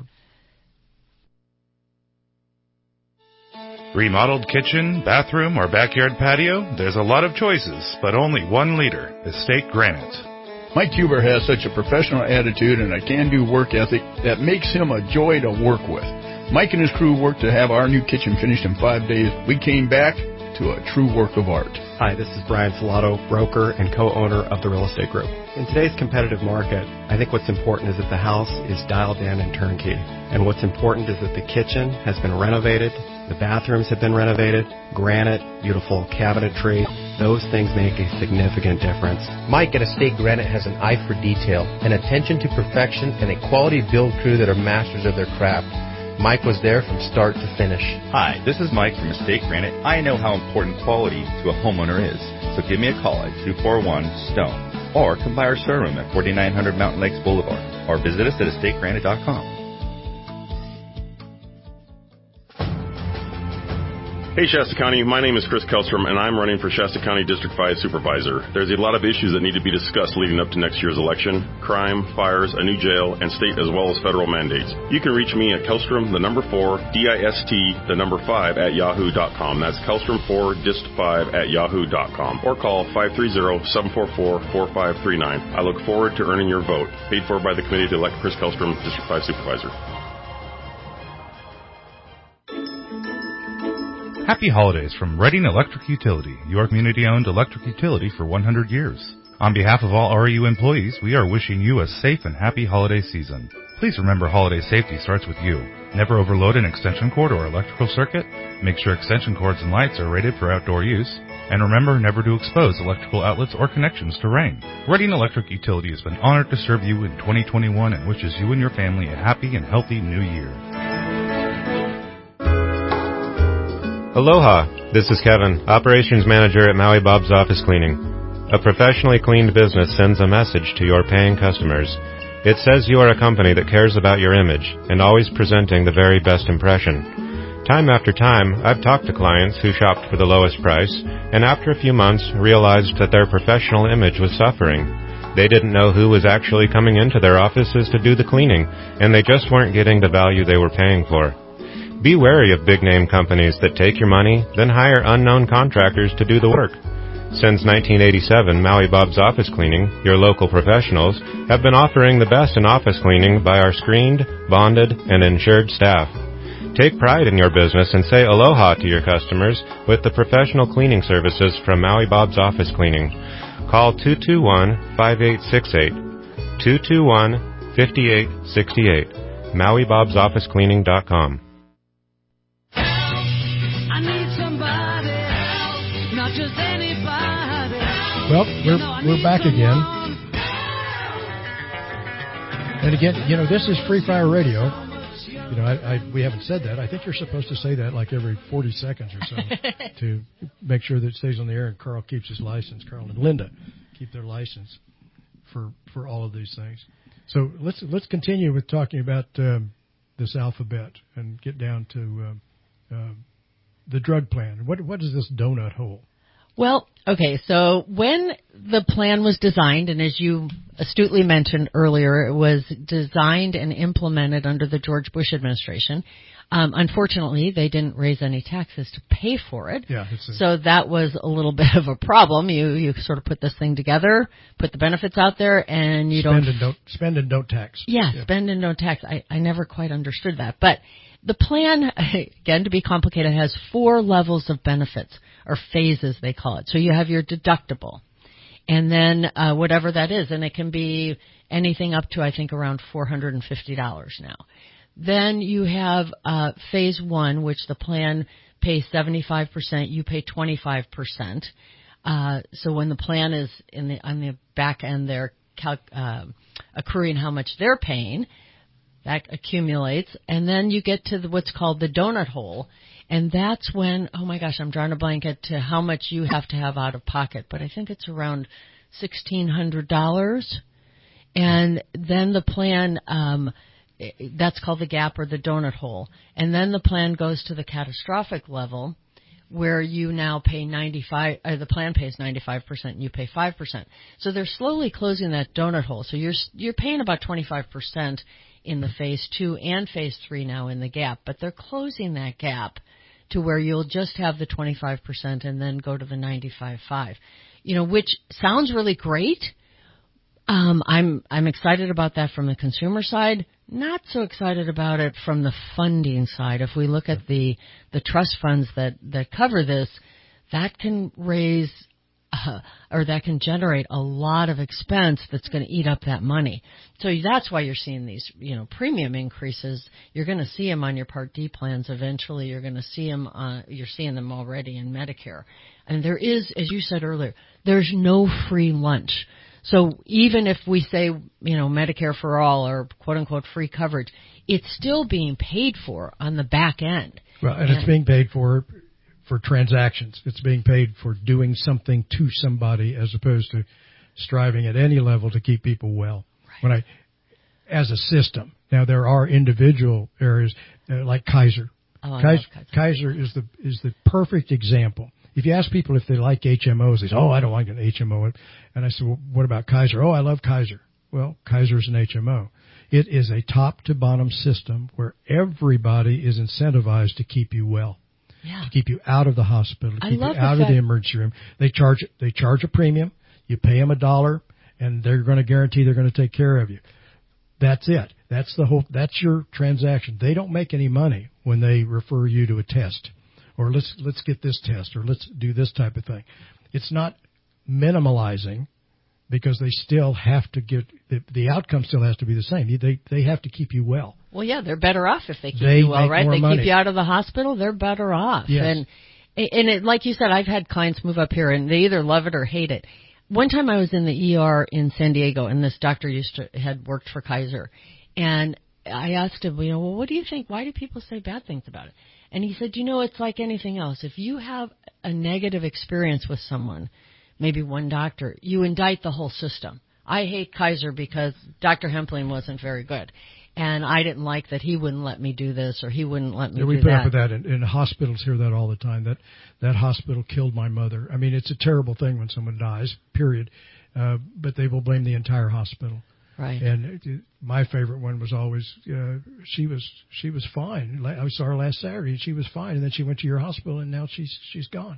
Remodeled kitchen, bathroom, or backyard patio? There's a lot of choices, but only one leader, Estate Granite. Mike Huber has such a professional attitude and a can-do work ethic that makes him a joy to work with. Mike and his crew worked to have our new kitchen finished in five days. We came back to a true work of art. Hi, this is Brian Salato, broker and co-owner of the Real Estate Group. In today's competitive market, I think what's important is that the house is dialed in and turnkey. And what's important is that the kitchen has been renovated, the bathrooms have been renovated, granite, beautiful cabinetry. Those things make a significant difference. Mike at Estate Granite has an eye for detail, an attention to perfection, and a quality build crew that are masters of their craft. Mike was there from start to finish. Hi, this is Mike from Estate Granite. I know how important quality to a homeowner is. So give me a call at two four one STONE or come by our showroom at forty-nine hundred Mountain Lakes Boulevard or visit us at estate granite dot com. Hey Shasta County, my name is Chris Kellstrom and I'm running for Shasta County District five Supervisor. There's a lot of issues that need to be discussed leading up to next year's election: crime, fires, a new jail, and state as well as federal mandates. You can reach me at Kellstrom, the number four, D I S T, the number five at yahoo dot com. That's Kellstrom four, dist five at yahoo dot com. Or call five three zero, seven four four, four five three nine. I look forward to earning your vote. Paid for by the committee to elect Chris Kellstrom, District five Supervisor. Happy holidays from Reading Electric Utility, your community-owned electric utility for one hundred years. On behalf of all R E U employees, we are wishing you a safe and happy holiday season. Please remember holiday safety starts with you. Never overload an extension cord or electrical circuit. Make sure extension cords and lights are rated for outdoor use. And remember never to expose electrical outlets or connections to rain. Reading Electric Utility has been honored to serve you in twenty twenty-one and wishes you and your family a happy and healthy new year. Aloha, this is Kevin, Operations Manager at Maui Bob's Office Cleaning. A professionally cleaned business sends a message to your paying customers. It says you are a company that cares about your image and always presenting the very best impression. Time after time, I've talked to clients who shopped for the lowest price and after a few months realized that their professional image was suffering. They didn't know who was actually coming into their offices to do the cleaning, and they just weren't getting the value they were paying for. Be wary of big-name companies that take your money, then hire unknown contractors to do the work. Since nineteen eighty-seven, Maui Bob's Office Cleaning, your local professionals, have been offering the best in office cleaning by our screened, bonded, and insured staff. Take pride in your business and say aloha to your customers with the professional cleaning services from Maui Bob's Office Cleaning. Call two two one, five eight six eight, two two one, five eight six eight, maui bobs office cleaning dot com. Well, we're we're back again, and again, you know, this is Free Fire Radio. You know, I, I we haven't said that. I think you're supposed to say that like every forty seconds or so to make sure that it stays on the air. And Carl keeps his license. Carl and Linda keep their license for for all of these things. So let's let's continue with talking about um, this alphabet and get down to uh, uh, the drug plan. What what is this donut hole? Well, okay, so when the plan was designed, and as you astutely mentioned earlier, it was designed and implemented under the George Bush administration, Um, unfortunately, they didn't raise any taxes to pay for it. Yeah, it's a, so that was a little bit of a problem. You you sort of put this thing together, put the benefits out there, and you spend don't and don't spend and don't tax. Yeah, yeah, spend and don't tax. I, I never quite understood that, but the plan, again, to be complicated, has four levels of benefits, or phases they call it. So you have your deductible, and then uh, whatever that is, and it can be anything up to, I think, around four hundred fifty dollars now. Then you have uh, phase one, which the plan pays seventy-five percent, you pay twenty-five percent. Uh, so when the plan is in the on the back end, they're calc- uh, accruing how much they're paying. That accumulates, and then you get to the, what's called the donut hole, and that's when, oh my gosh, I'm drawing a blanket to how much you have to have out of pocket, but I think it's around sixteen hundred dollars, and then the plan, um, that's called the gap or the donut hole, and then the plan goes to the catastrophic level, where you now pay ninety-five, uh, the plan pays ninety-five percent and you pay five percent. So they're slowly closing that donut hole, so you're you're paying about twenty-five percent in the phase two and phase three now in the gap, but they're closing that gap to where you'll just have the twenty-five percent and then go to the ninety-five point five. You know, which sounds really great. Um, I'm I'm excited about that from the consumer side. Not so excited about it from the funding side. If we look at the the trust funds that that cover this, that can raise uh, or that can generate a lot of expense that's going to eat up that money. So that's why you're seeing these, you know, premium increases. You're going to see them on your Part D plans eventually. You're going to see them. Uh, you're seeing them already in Medicare. And there is, as you said earlier, there's no free lunch. So even if we say, you know, Medicare for all or quote unquote free coverage, it's still being paid for on the back end. Well, and, and it's being paid for for transactions. It's being paid for doing something to somebody as opposed to striving at any level to keep people well. Right. When I, as a system, now there are individual areas uh, like Kaiser. Oh, I Kaiser, love Kaiser. Kaiser is the is the perfect example. If you ask people if they like H M Os, they say, oh, I don't like an H M O. And I said, well, what about Kaiser? Oh, I love Kaiser. Well, Kaiser is an H M O. It is a top-to-bottom system where everybody is incentivized to keep you well, yeah. to keep you out of the hospital, to I keep you love out the of the fact- emergency room. They charge they charge a premium. You pay them a dollar, and they're going to guarantee they're going to take care of you. That's it. That's the whole. That's your transaction. They don't make any money when they refer you to a test, or let's let's get this test, or let's do this type of thing. It's not minimalizing because they still have to get the, the outcome still has to be the same. They they have to keep you well. Well, yeah, they're better off if they keep They you well, make right? more They money. keep you out of the hospital, they're better off. Yes. And and it, like you said, I've had clients move up here and they either love it or hate it. One time I was in the E R in San Diego and this doctor used to had worked for Kaiser, and I asked him, you know, well, what do you think? Why do people say bad things about it? And he said, you know, it's like anything else. If you have a negative experience with someone, maybe one doctor, you indict the whole system. I hate Kaiser because Doctor Hempling wasn't very good. And I didn't like that he wouldn't let me do this or he wouldn't let me Yeah, we do put that. up with that. In, in hospitals, hear that all the time. That that hospital killed my mother. I mean, it's a terrible thing when someone dies, period. Uh, but they will blame the entire hospital. Right. And it, my favorite one was always uh, she was she was fine. I saw her last Saturday, and she was fine. And then she went to your hospital, and now she's she's gone.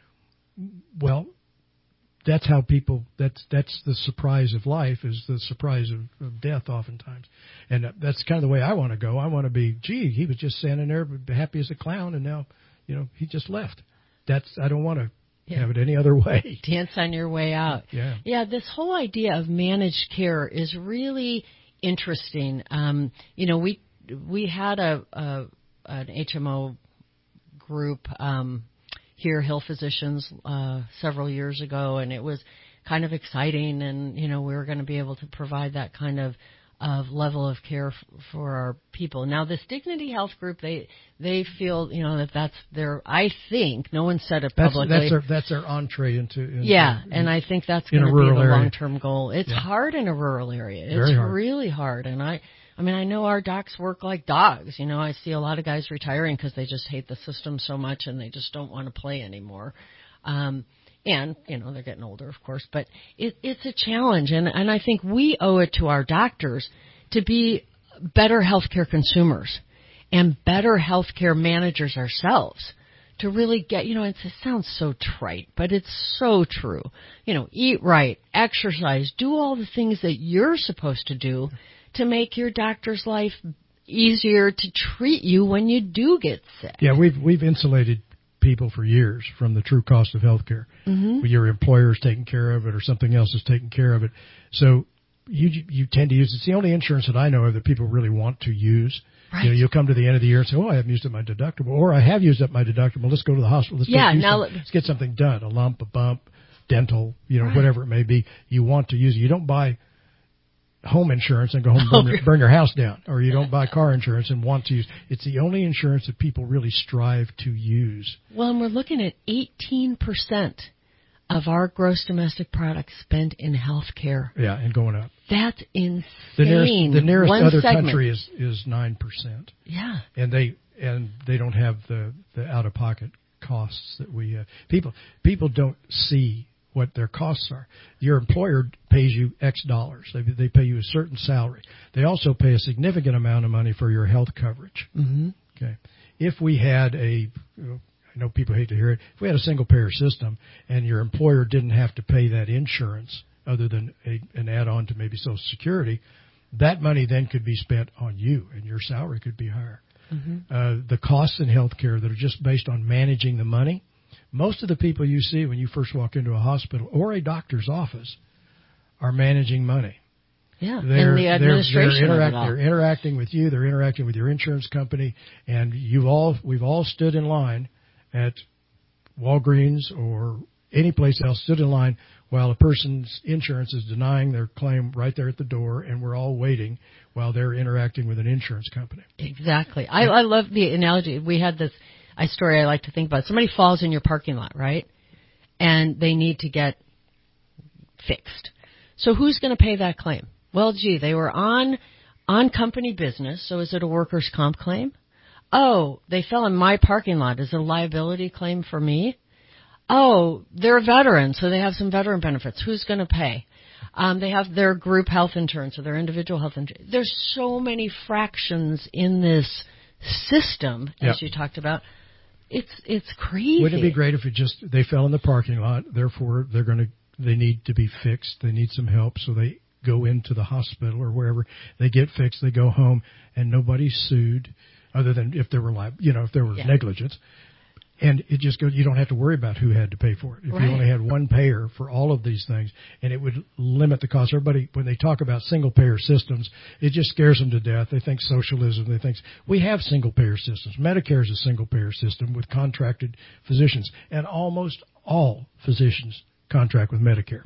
Well, that's how people. That's that's the surprise of life, is the surprise of, of death, oftentimes. And that's kind of the way I want to go. I want to be. Gee, he was just standing there, happy as a clown, and now, you know, he just left. That's I don't want to. Yeah. Have it any other way. Dance on your way out. Yeah. Yeah, this whole idea of managed care is really interesting. Um, you know, we we had a, a an H M O group um, here, Hill Physicians, uh, several years ago, and it was kind of exciting. And you know, we were going to be able to provide that kind of of level of care f- for our people. Now, this Dignity Health Group, they they feel, you know, that that's their, I think, no one said it publicly. That's, that's, their, that's their entree into, into yeah, in, and I think that's in going a to be the rural area. long-term goal. It's Yeah. hard in a rural area. It's Very hard. really hard. And I, I mean, I know our docs work like dogs. You know, I see a lot of guys retiring because they just hate the system so much and they just don't want to play anymore. Um, And, you know, they're getting older, of course, but it, it's a challenge. And, and I think we owe it to our doctors to be better healthcare consumers and better healthcare managers ourselves to really get, you know, it's, it sounds so trite, but it's so true. You know, eat right, exercise, do all the things that you're supposed to do to make your doctor's life easier to treat you when you do get sick. Yeah, we've we've insulated people for years from the true cost of healthcare. Mm-hmm. When your employer is taking care of it or something else is taking care of it. So you you tend to use, it's the only insurance that I know of that people really want to use. Right. You know, you'll come to the end of the year and say, oh, I haven't used up my deductible, or I have used up my deductible. Let's go to the hospital. Let's, yeah, do now something. Let's get something done, a lump, a bump, dental, you know, right. whatever it may be. You want to use it. You don't buy home insurance and go home and burn, your, burn your house down, or you don't buy car insurance and want to use. It's the only insurance that people really strive to use. Well, and we're looking at eighteen percent of our gross domestic product spent in health care. Yeah, and going up. That's insane. The nearest, the nearest One other segment. country is is nine percent. Yeah, and they and they don't have the the out of pocket costs that we have. People people don't see what their costs are. Your employer pays you X dollars. They they pay you a certain salary. They also pay a significant amount of money for your health coverage. Mm-hmm. Okay, if we had a, you know, I know people hate to hear it, if we had a single payer system and your employer didn't have to pay that insurance other than a, an add-on to maybe Social Security, that money then could be spent on you and your salary could be higher. Mm-hmm. Uh, the costs in healthcare that are just based on managing the money, most of the people you see when you first walk into a hospital or a doctor's office are managing money. Yeah, they're, and the administration they're, they're, of it all. they're interacting with you. They're interacting with your insurance company, and you've all we've all stood in line at Walgreens or any place else, stood in line while a person's insurance is denying their claim right there at the door, and we're all waiting while they're interacting with an insurance company. Exactly. I, I love the analogy. We had this a story I like to think about. Somebody falls in your parking lot, right? And they need to get fixed. So who's going to pay that claim? Well, gee, they were on on company business, so is it a workers' comp claim? Oh, they fell in my parking lot. Is it a liability claim for me? Oh, they're a veteran, so they have some veteran benefits. Who's going to pay? Um, they have their group health insurance or their individual health insurance. There's so many fractions in this system, as yep. you talked about. It's it's crazy. Wouldn't it be great if it just they fell in the parking lot? Therefore, they're going to they need to be fixed. They need some help, so they go into the hospital or wherever. They get fixed. They go home, and nobody's sued, other than if there were you know if there was yeah. negligence. And it just goes, you don't have to worry about who had to pay for it. If right. you only had one payer for all of these things, and it would limit the cost. Everybody, when they talk about single payer systems, it just scares them to death. They think socialism. They think we have single payer systems. Medicare is a single payer system with contracted physicians, and almost all physicians contract with Medicare.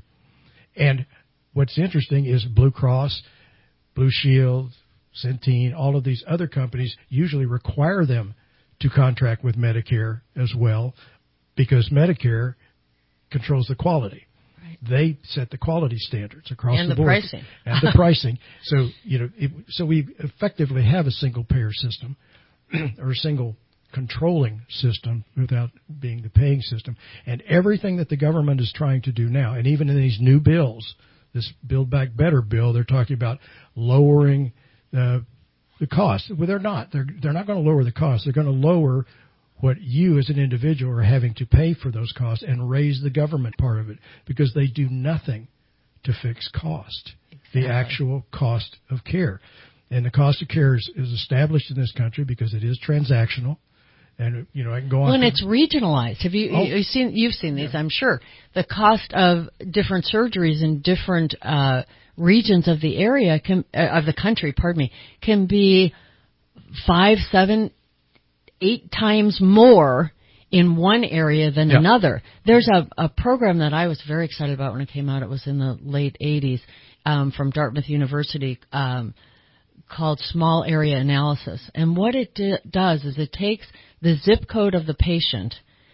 And what's interesting is Blue Cross, Blue Shield, Centene, all of these other companies usually require them to contract with Medicare as well, because Medicare controls the quality. Right. They set the quality standards across and the, the board. pricing. And the pricing. So, you know, it, so we effectively have a single payer system or a single controlling system without being the paying system. And everything that the government is trying to do now, and even in these new bills, this Build Back Better bill, they're talking about lowering uh, the cost. Well, they're not. They're they're not going to lower the cost. They're going to lower what you as an individual are having to pay for those costs and raise the government part of it, because they do nothing to fix cost, exactly. the actual cost of care. And the cost of care is, is established in this country because it is transactional. And, you know, I can go on. Well, and it's regionalized. Have you, oh, you've seen, you've seen these, yeah. I'm sure. The cost of different surgeries in different, uh, regions of the area can, uh, of the country, pardon me, can be five, seven, eight times more in one area than yeah. another. There's a, a program that I was very excited about when it came out. It was in the late eighties, um, from Dartmouth University, um, called Small Area Analysis. And what it d- does is it takes the zip code of the patient,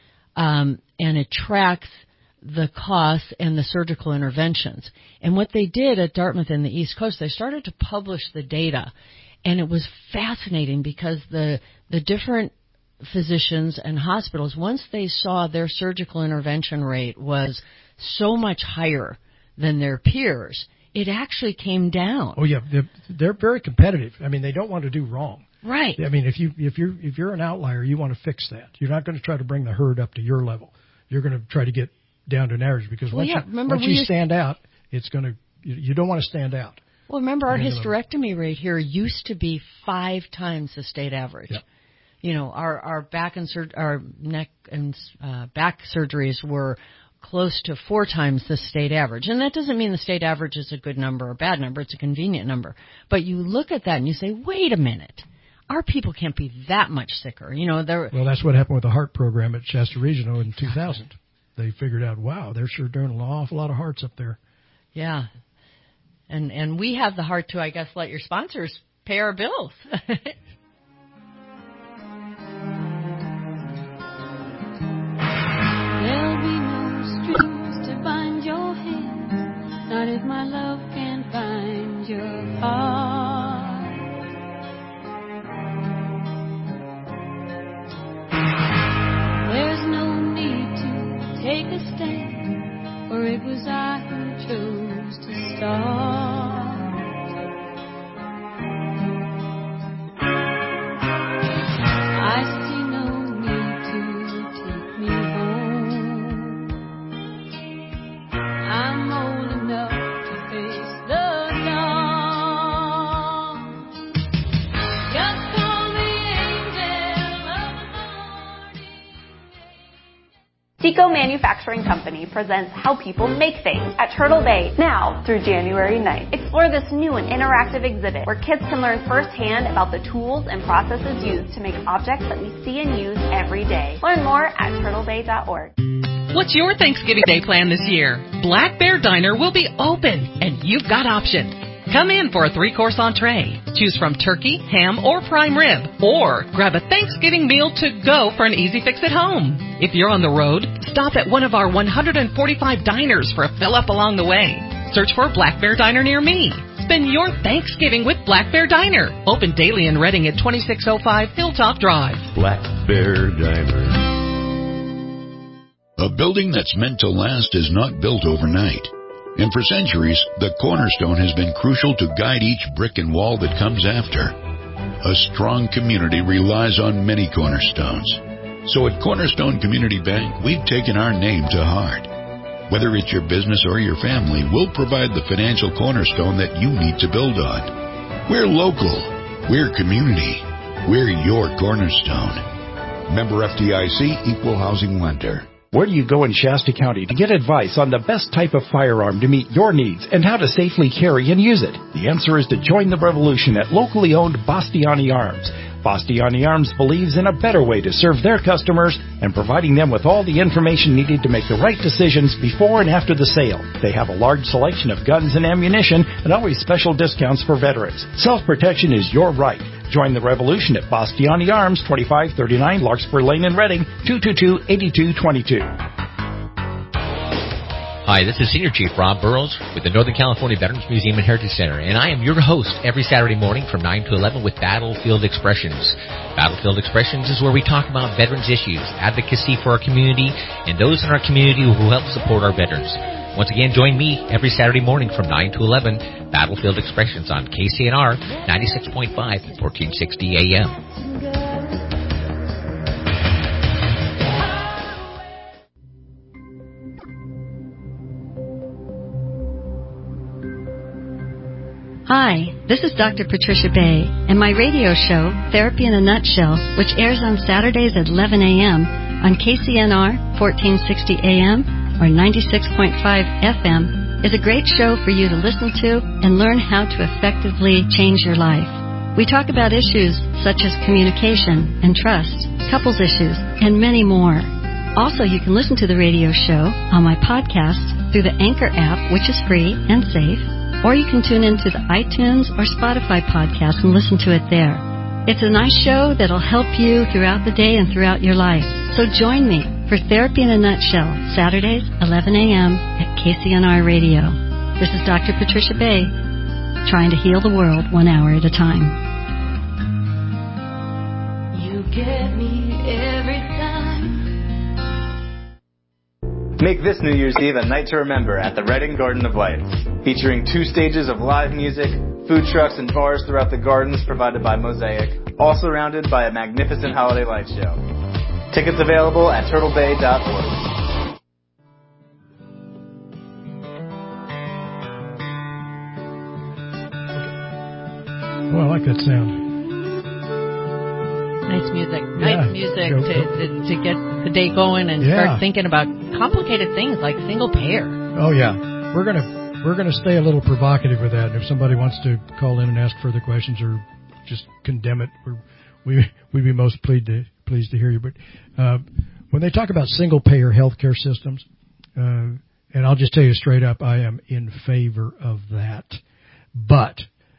um, and it tracks the costs and the surgical interventions. And what they did at Dartmouth and the East Coast, they started to publish the data. And it was fascinating because the the different physicians and hospitals, once they saw their surgical intervention rate was so much higher than their peers, it actually came down. Oh, yeah. They're, they're very competitive. I mean, they don't want to do wrong. Right. I mean, if you if you're if you're an outlier, you want to fix that. You're not going to try to bring the herd up to your level. You're going to try to get down to an average because well, once yeah, you once you stand out, it's going to you, you don't want to stand out. Well, remember our hysterectomy rate here used to be five times the state average. Yeah. You know, our our back and sur- our neck and uh, back surgeries were close to four times the state average. And that doesn't mean the state average is a good number or a bad number. It's a convenient number. But you look at that and you say, wait a minute. Our people can't be that much sicker. You know, they're Well, that's what happened with the heart program at Shasta Regional in two thousand. They figured out, wow, they're sure doing an awful lot of hearts up there. Yeah. And and we have the heart to, I guess, let your sponsors pay our bills. There'll be no strings to bind your hands, not if my love can find your heart. There's no need to take a stand, for it was I who chose to start. I see no need to take me home. I'm old enough to face the dawn. Just call me angel of the morning. Tico Manufacturing Company presents How People Make Things at Turtle Bay now through January ninth. Explore this new and interactive exhibit where kids can learn firsthand about the tools and processes used to make objects that we see and use every day. Learn more at turtle bay dot org. What's your Thanksgiving Day plan this year? Black Bear Diner will be open, and you've got options. Come in for a three-course entree. Choose from turkey, ham, or prime rib. Or grab a Thanksgiving meal to go for an easy fix at home. If you're on the road, stop at one of our one hundred forty-five diners for a fill-up along the way. Search for Black Bear Diner near me. Spend your Thanksgiving with Black Bear Diner. Open daily in Reading at twenty-six oh five Hilltop Drive. Black Bear Diner. A building that's meant to last is not built overnight. And for centuries, the cornerstone has been crucial to guide each brick and wall that comes after. A strong community relies on many cornerstones. So at Cornerstone Community Bank, we've taken our name to heart. Whether it's your business or your family, we'll provide the financial cornerstone that you need to build on. We're local. We're community. We're your cornerstone. Member F D I C, Equal Housing Lender. Where do you go in Shasta County to get advice on the best type of firearm to meet your needs and how to safely carry and use it? The answer is to join the revolution at locally owned Bastiani Arms. Bastiani Arms believes in a better way to serve their customers and providing them with all the information needed to make the right decisions before and after the sale. They have a large selection of guns and ammunition and always special discounts for veterans. Self-protection is your right. Join the revolution at Bastiani Arms, twenty-five thirty-nine Larkspur Lane in Reading, two two two, eight two two two. Hi, this is Senior Chief Rob Burrows with the Northern California Veterans Museum and Heritage Center, and I am your host every Saturday morning from nine to eleven with Battlefield Expressions. Battlefield Expressions is where we talk about veterans issues, advocacy for our community, and those in our community who help support our veterans. Once again, join me every Saturday morning from nine to eleven, Battlefield Expressions on K C N R ninety-six point five, fourteen sixty A M. Hi, this is Doctor Patricia Bay, and my radio show, Therapy in a Nutshell, which airs on Saturdays at eleven a.m. on K C N R fourteen sixty A M or ninety-six point five F M, is a great show for you to listen to and learn how to effectively change your life. We talk about issues such as communication and trust, couples issues, and many more. Also, you can listen to the radio show on my podcast through the Anchor app, which is free and safe, or you can tune into the iTunes or Spotify podcast and listen to it there. It's a nice show that'll help you throughout the day and throughout your life. So join me for Therapy in a Nutshell, Saturdays, eleven a.m. at K C N R Radio. This is Doctor Patricia Bay, trying to heal the world one hour at a time. You get me every time. Make this New Year's Eve a night to remember at the Reading Garden of Lights, featuring two stages of live music, food trucks and bars throughout the gardens provided by Mosaic, all surrounded by a magnificent holiday light show. Tickets available at turtle bay dot org. Well, I like that sound. Nice music. Yeah. Nice music Go, to, go. to to get the day going and Yeah. start thinking about complicated things like single payer. Oh yeah, we're gonna we're gonna stay a little provocative with that. And if somebody wants to call in and ask further questions or just condemn it, we're, we we'd be most pleased to pleased to hear you. But uh, when they talk about single payer healthcare systems, uh, and I'll just tell you straight up, I am in favor of that, but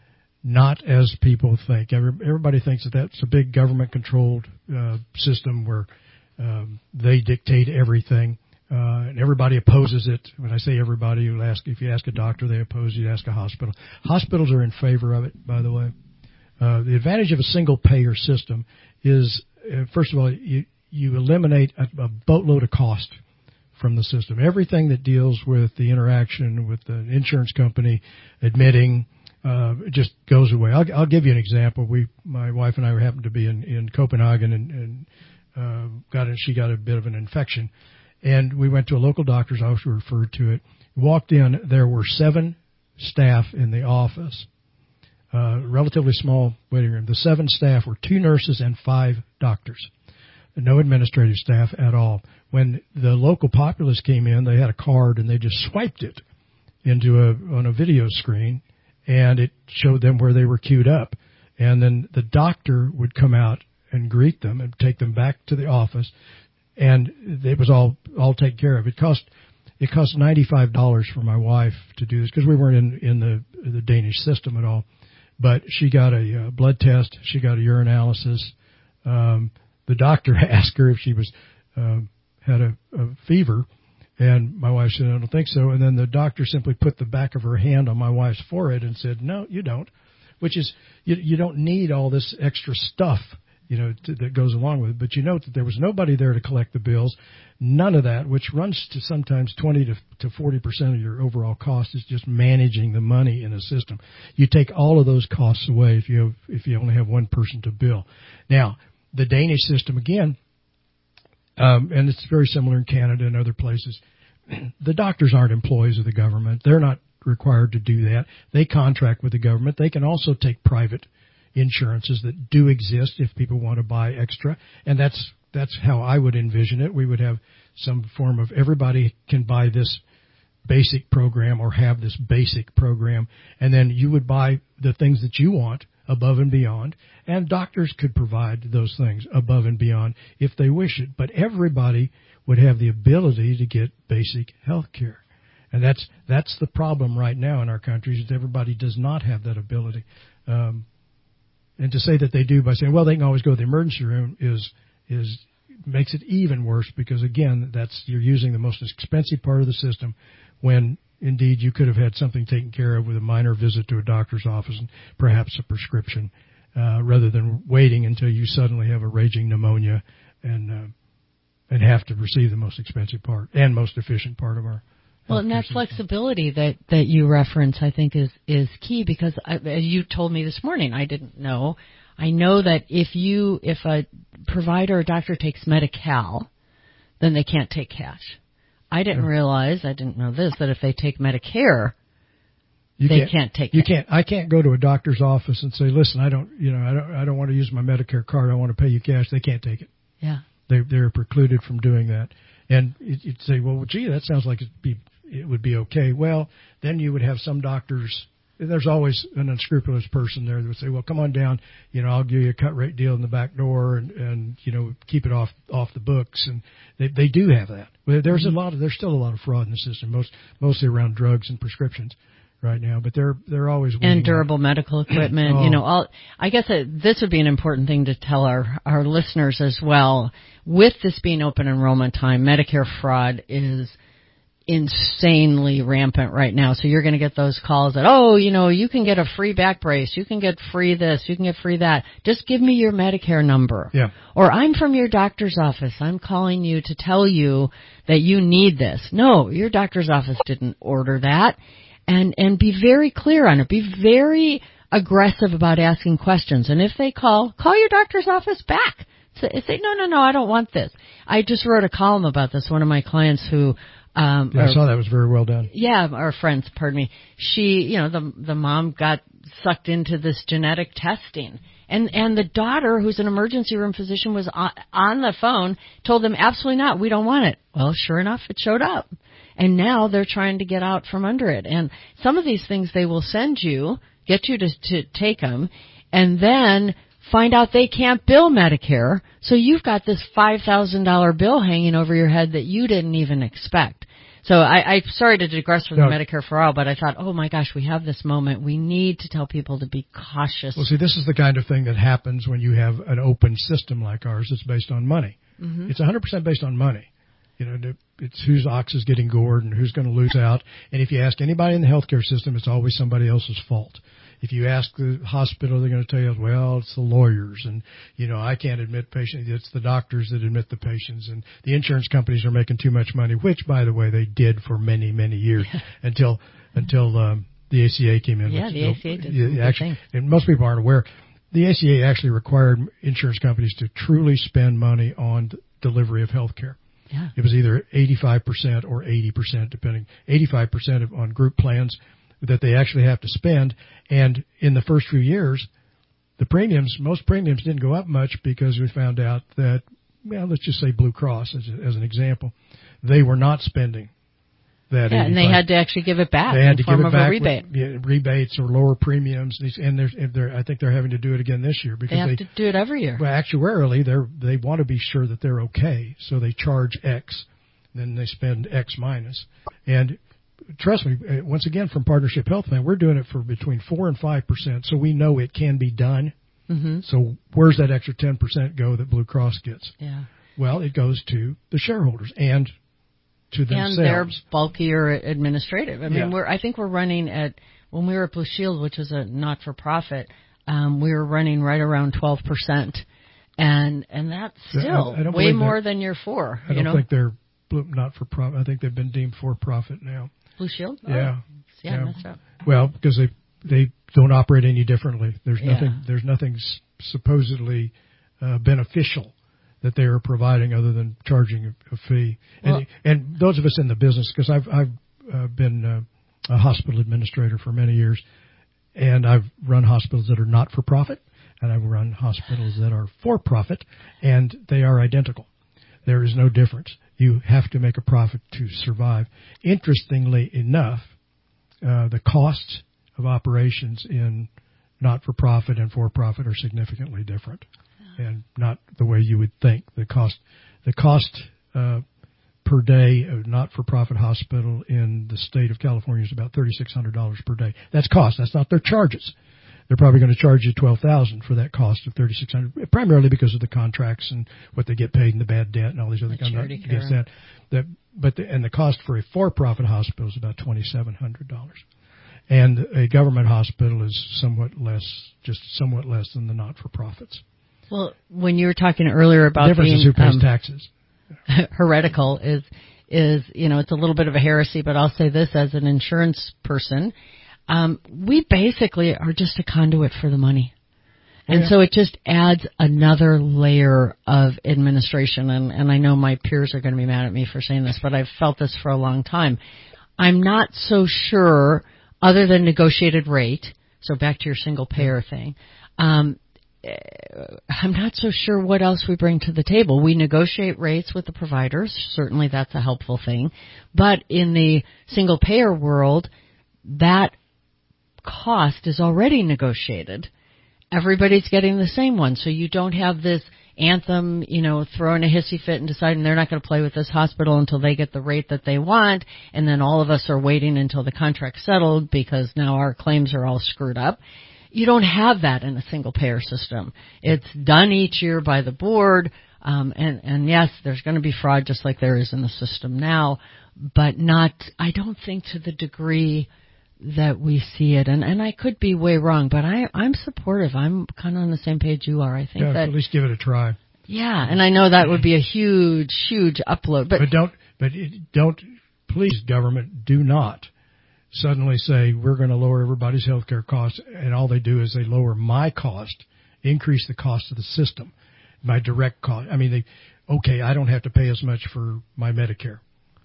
not as people think. Every, everybody thinks that that's a big government-controlled uh, system where um, they dictate everything, uh, and everybody opposes it. When I say everybody, you ask if you ask a doctor, they oppose it. You ask a hospital. Hospitals are in favor of it, by the way. Uh, the advantage of a single-payer system is, uh, first of all, you, you eliminate a, a boatload of cost from the system. Everything that deals with the interaction with the insurance company, admitting, Uh, it just goes away. I'll, I'll give you an example. We, my wife and I happened to be in, in Copenhagen and, and uh, got it. She got a bit of an infection, and we went to a local doctor's office. We referred to it. Walked in. There were seven staff in the office. Uh, relatively small waiting room. The seven staff were two nurses and five doctors. No administrative staff at all. When the local populace came in, they had a card and they just swiped it into a on a video screen. And it showed them where they were queued up. And then the doctor would come out and greet them and take them back to the office. And it was all, all taken care of. It cost, it cost ninety-five dollars for my wife to do this because we weren't in, in the, the Danish system at all. But she got a uh, blood test. She got a urinalysis. Um, the doctor asked her if she was, uh, had a, a fever. And my wife said, I don't think so. And then the doctor simply put the back of her hand on my wife's forehead and said, no, you don't, which is, you, you don't need all this extra stuff, you know, to, that goes along with it. But you note that there was nobody there to collect the bills. None of that, which runs to sometimes twenty to forty percent of your overall cost, is just managing the money in a system. You take all of those costs away if you have, if you only have one person to bill. Now, the Danish system, again, Um, and it's very similar in Canada and other places. The doctors aren't employees of the government. They're not required to do that. They contract with the government. They can also take private insurances that do exist if people want to buy extra. And that's, that's how I would envision it. We would have some form of everybody can buy this basic program or have this basic program. And then you would buy the things that you want above and beyond, and doctors could provide those things above and beyond if they wish it. But everybody would have the ability to get basic health care. And that's that's the problem right now in our country, is that everybody does not have that ability. Um, and to say that they do by saying, well, they can always go to the emergency room is is makes it even worse, because, again, that's you're using the most expensive part of the system when indeed you could have had something taken care of with a minor visit to a doctor's office and perhaps a prescription, uh, rather than waiting until you suddenly have a raging pneumonia and uh, and have to receive the most expensive part and most efficient part of our. Well, and that system. Flexibility that, that you reference, I think, is, is key, because I, as you told me this morning, I didn't know. I know that if you if a provider or doctor takes Medi-Cal, then they can't take cash. I didn't yeah. realize, I didn't know this, that if they take Medicare, you they can't, can't take you cash. can't. I can't go to a doctor's office and say, listen, I don't, you know, I don't, I don't want to use my Medicare card. I want to pay you cash. They can't take it. Yeah. They, they're precluded from doing that. And you'd say, well, gee, that sounds like it'd be, it would be okay. Well, then you would have some doctors. There's always an unscrupulous person there that would say, well, come on down, you know, I'll give you a cut rate deal in the back door and, and you know, keep it off off the books. And they, they do have that. There's a lot of, there's still a lot of fraud in the system, most mostly around drugs and prescriptions right now, but they're they're always and durable out. medical equipment. oh. You know, all, I guess it, this would be an important thing to tell our our listeners as well. With this being open enrollment time, Medicare fraud is insanely rampant right now. So you're going to get those calls that, oh, you know, you can get a free back brace, you can get free this, you can get free that. Just give me your Medicare number. Yeah. Or I'm from your doctor's office. I'm calling you to tell you that you need this. No, your doctor's office didn't order that. And and be very clear on it. Be very aggressive about asking questions. And if they call, call your doctor's office back. Say, say no, no, no, I don't want this. I just wrote a column about this. One of my clients who, um, yeah, or, I saw that was very well done. Yeah, our friends, pardon me. She, you know, the the mom got sucked into this genetic testing. And and the daughter, who's an emergency room physician, was on, on the phone, told them, absolutely not, we don't want it. Well, sure enough, it showed up. And now they're trying to get out from under it. And some of these things they will send you, get you to, to take them, and then find out they can't bill Medicare. So you've got this five thousand dollars bill hanging over your head that you didn't even expect. So I, I'm sorry to digress from no. the Medicare for All, but I thought, oh my gosh, we have this moment. We need to tell people to be cautious. Well, see, this is the kind of thing that happens when you have an open system like ours that's based on money. Mm-hmm. It's one hundred percent based on money. You know, it's whose ox is getting gored and who's going to lose out. And if you ask anybody in the healthcare system, it's always somebody else's fault. If you ask the hospital, they're going to tell you, well, it's the lawyers, and, you know, I can't admit patients. It's the doctors that admit the patients, and the insurance companies are making too much money, which, by the way, they did for many, many years until until um, the A C A came in. Yeah, which, the you know, A C A did yeah, actually, thing. And most people aren't aware. The A C A actually required insurance companies to truly spend money on d- delivery of health care. Yeah. It was either eighty-five percent or eighty percent, depending, eighty-five percent of, on group plans that they actually have to spend. And in the first few years, the premiums, most premiums didn't go up much because we found out that, well, let's just say Blue Cross as, a, as an example, they were not spending that. Yeah, and they had to actually give it back they had in to form give it of back a rebate. With, yeah, rebates or lower premiums. And they're, they're, I think they're having to do it again this year because they have they to do it every year. Well, actuarially, they're, they want to be sure that they're okay, so they charge X, then they spend X minus. And trust me, once again, from Partnership Health Plan, we're doing it for between four and five percent, so we know it can be done. Mm-hmm. So where's that extra ten percent go that Blue Cross gets? Yeah. Well, it goes to the shareholders and to themselves. And they're bulkier administrative. I mean, yeah. we're I think we're running at, when we were at Blue Shield, which was a not-for-profit, um, we were running right around twelve percent, and and that's still I, I way more than you're for. I you don't know? think they're not-for-profit. I think they've been deemed for-profit now. Blue Shield? Yeah. Oh, yeah, yeah. Messed up. Well, because they they don't operate any differently. There's Yeah. nothing there's nothing s- supposedly uh, beneficial that they are providing other than charging a, a fee. Well, and and those of us in the business, because I've I've uh, been uh, a hospital administrator for many years, and I've run hospitals that are not for profit, and I've run hospitals that are for profit, and they are identical. There is no difference. You have to make a profit to survive. Interestingly enough, uh, the costs of operations in not-for-profit and for-profit are significantly different, and not the way you would think. The cost, the cost uh, per day of not-for-profit hospital in the state of California is about thirty-six hundred dollars per day. That's cost. That's not their charges. They're probably going to charge you twelve thousand dollars for that cost of thirty-six hundred dollars, primarily because of the contracts and what they get paid and the bad debt and all these other kind of against that. That, but the, and the cost for a for-profit hospital is about twenty-seven hundred dollars, and a government hospital is somewhat less, just somewhat less than the not-for-profits. Well, when you were talking earlier about the difference being is who pays um, taxes. heretical is is you know it's a little bit of a heresy, but I'll say this as an insurance person. Um, we basically are just a conduit for the money. And yeah. so it just adds another layer of administration. And, and I know my peers are going to be mad at me for saying this, but I've felt this for a long time. I'm not so sure, other than negotiated rate, so back to your single payer thing, um, I'm not so sure what else we bring to the table. We negotiate rates with the providers. Certainly that's a helpful thing. But in the single payer world, that cost is already negotiated. Everybody's getting the same one, so you don't have this Anthem, you know, throwing a hissy fit and deciding they're not going to play with this hospital until they get the rate that they want, and then all of us are waiting until the contract's settled because now our claims are all screwed up. You don't have that in a single payer system. It's done each year by the board, um, and, and yes, there's going to be fraud just like there is in the system now, but not, I don't think to the degree that we see it, and, and I could be way wrong, but I, I'm supportive. I'm kind of on the same page you are. I think yeah, that at least give it a try. Yeah, and I know that would be a huge, huge upload, but but don't, but it, don't, please, government, do not suddenly say we're going to lower everybody's health care costs, and all they do is they lower my cost, increase the cost of the system, my direct cost. I mean, they, okay, I don't have to pay as much for my Medicare.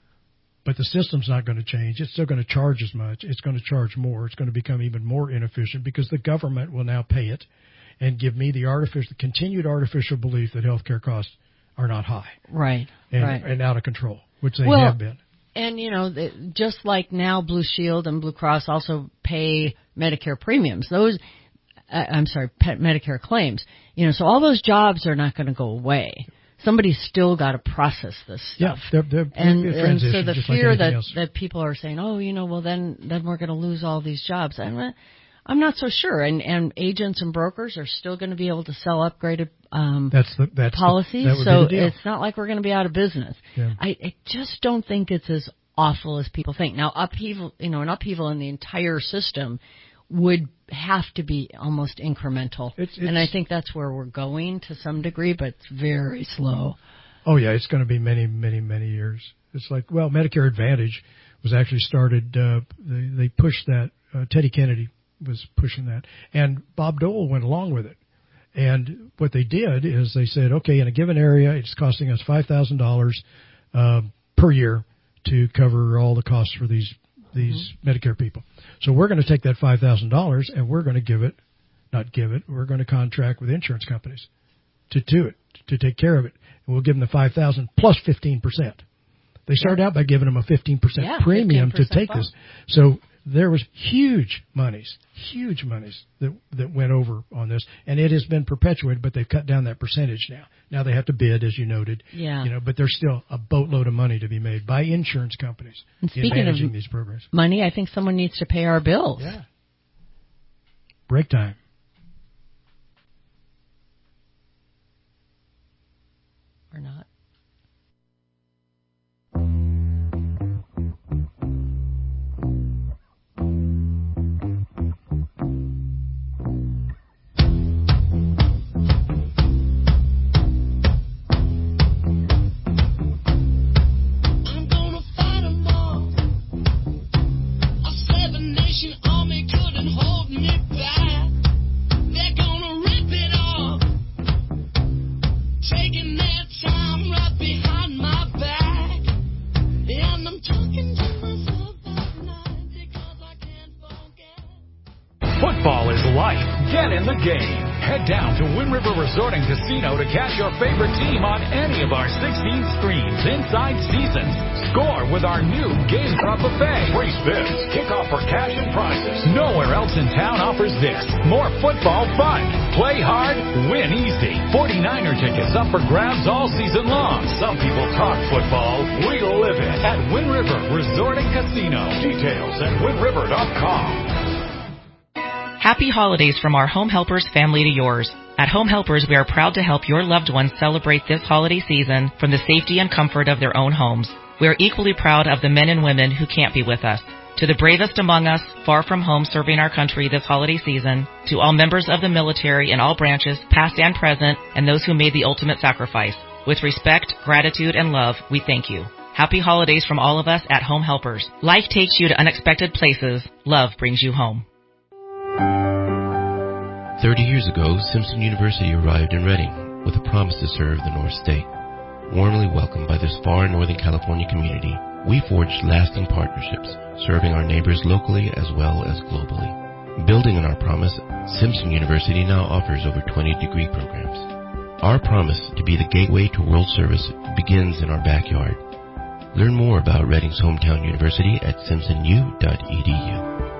But the system's not going to change. It's still going to charge as much. It's going to charge more. It's going to become even more inefficient because the government will now pay it and give me the artificial, the continued artificial belief that healthcare costs are not high. Right, and, right. and out of control, which they well, have been. And, you know, just like now Blue Shield and Blue Cross also pay Medicare premiums. Those, uh, I'm sorry, Medicare claims. You know, so all those jobs are not going to go away. Somebody's still got to process this stuff. Yeah, they're, they're, and, they're and so the fear like that, else. that people are saying, oh, you know, well, then then we're going to lose all these jobs. I'm, I'm not so sure. And, and agents and brokers are still going to be able to sell upgraded um, that's the, that's policies. The, that so be the deal. It's not like we're going to be out of business. Yeah. I, I just don't think it's as awful as people think. Now, upheaval, you know, an upheaval in the entire system would have to be almost incremental. It's, it's, and I think that's where we're going to some degree, but it's very slow. Oh, yeah, it's going to be many, many, many years. It's like, well, Medicare Advantage was actually started, uh, they, they pushed that, uh, Teddy Kennedy was pushing that, and Bob Dole went along with it. And what they did is they said, okay, in a given area, it's costing us five thousand dollars uh, per year to cover all the costs for these these mm-hmm. Medicare people. So we're going to take that five thousand dollars and we're going to give it, not give it, we're going to contract with insurance companies to do it, to take care of it. And we'll give them the five thousand dollars plus fifteen percent. They started yeah. out by giving them a fifteen percent yeah, premium fifteen percent to take bump. this. So there was huge monies, huge monies that that went over on this, and it has been perpetuated. But they've cut down that percentage now. Now they have to bid, as you noted. Yeah. You know, but there's still a boatload of money to be made by insurance companies and in speaking managing of these programs. Money, I think someone needs to pay our bills. Yeah. Break time. Or not. Football is life. Get in the game. Head down to Wind River Resort and Casino to catch your favorite team on any of our sixteen screens inside seasons. Score with our new Game Drop Buffet. Free spins, kickoff for cash and prizes. Nowhere else in town offers this. More football fun. Play hard, win easy. forty-niner tickets up for grabs all season long. Some people talk football. We live it at Wind River Resort and Casino. Details at wind river dot com. Happy holidays from our Home Helpers family to yours. At Home Helpers, we are proud to help your loved ones celebrate this holiday season from the safety and comfort of their own homes. We are equally proud of the men and women who can't be with us. To the bravest among us, far from home serving our country this holiday season, to all members of the military in all branches, past and present, and those who made the ultimate sacrifice. With respect, gratitude, and love, we thank you. Happy holidays from all of us at Home Helpers. Life takes you to unexpected places. Love brings you home. Thirty years ago, Simpson University arrived in Reading with a promise to serve the North State. Warmly welcomed by this far Northern California community, we forged lasting partnerships, serving our neighbors locally as well as globally. Building on our promise, Simpson University now offers over twenty degree programs. Our promise to be the gateway to world service begins in our backyard. Learn more about Reading's hometown university at simpson u dot e d u.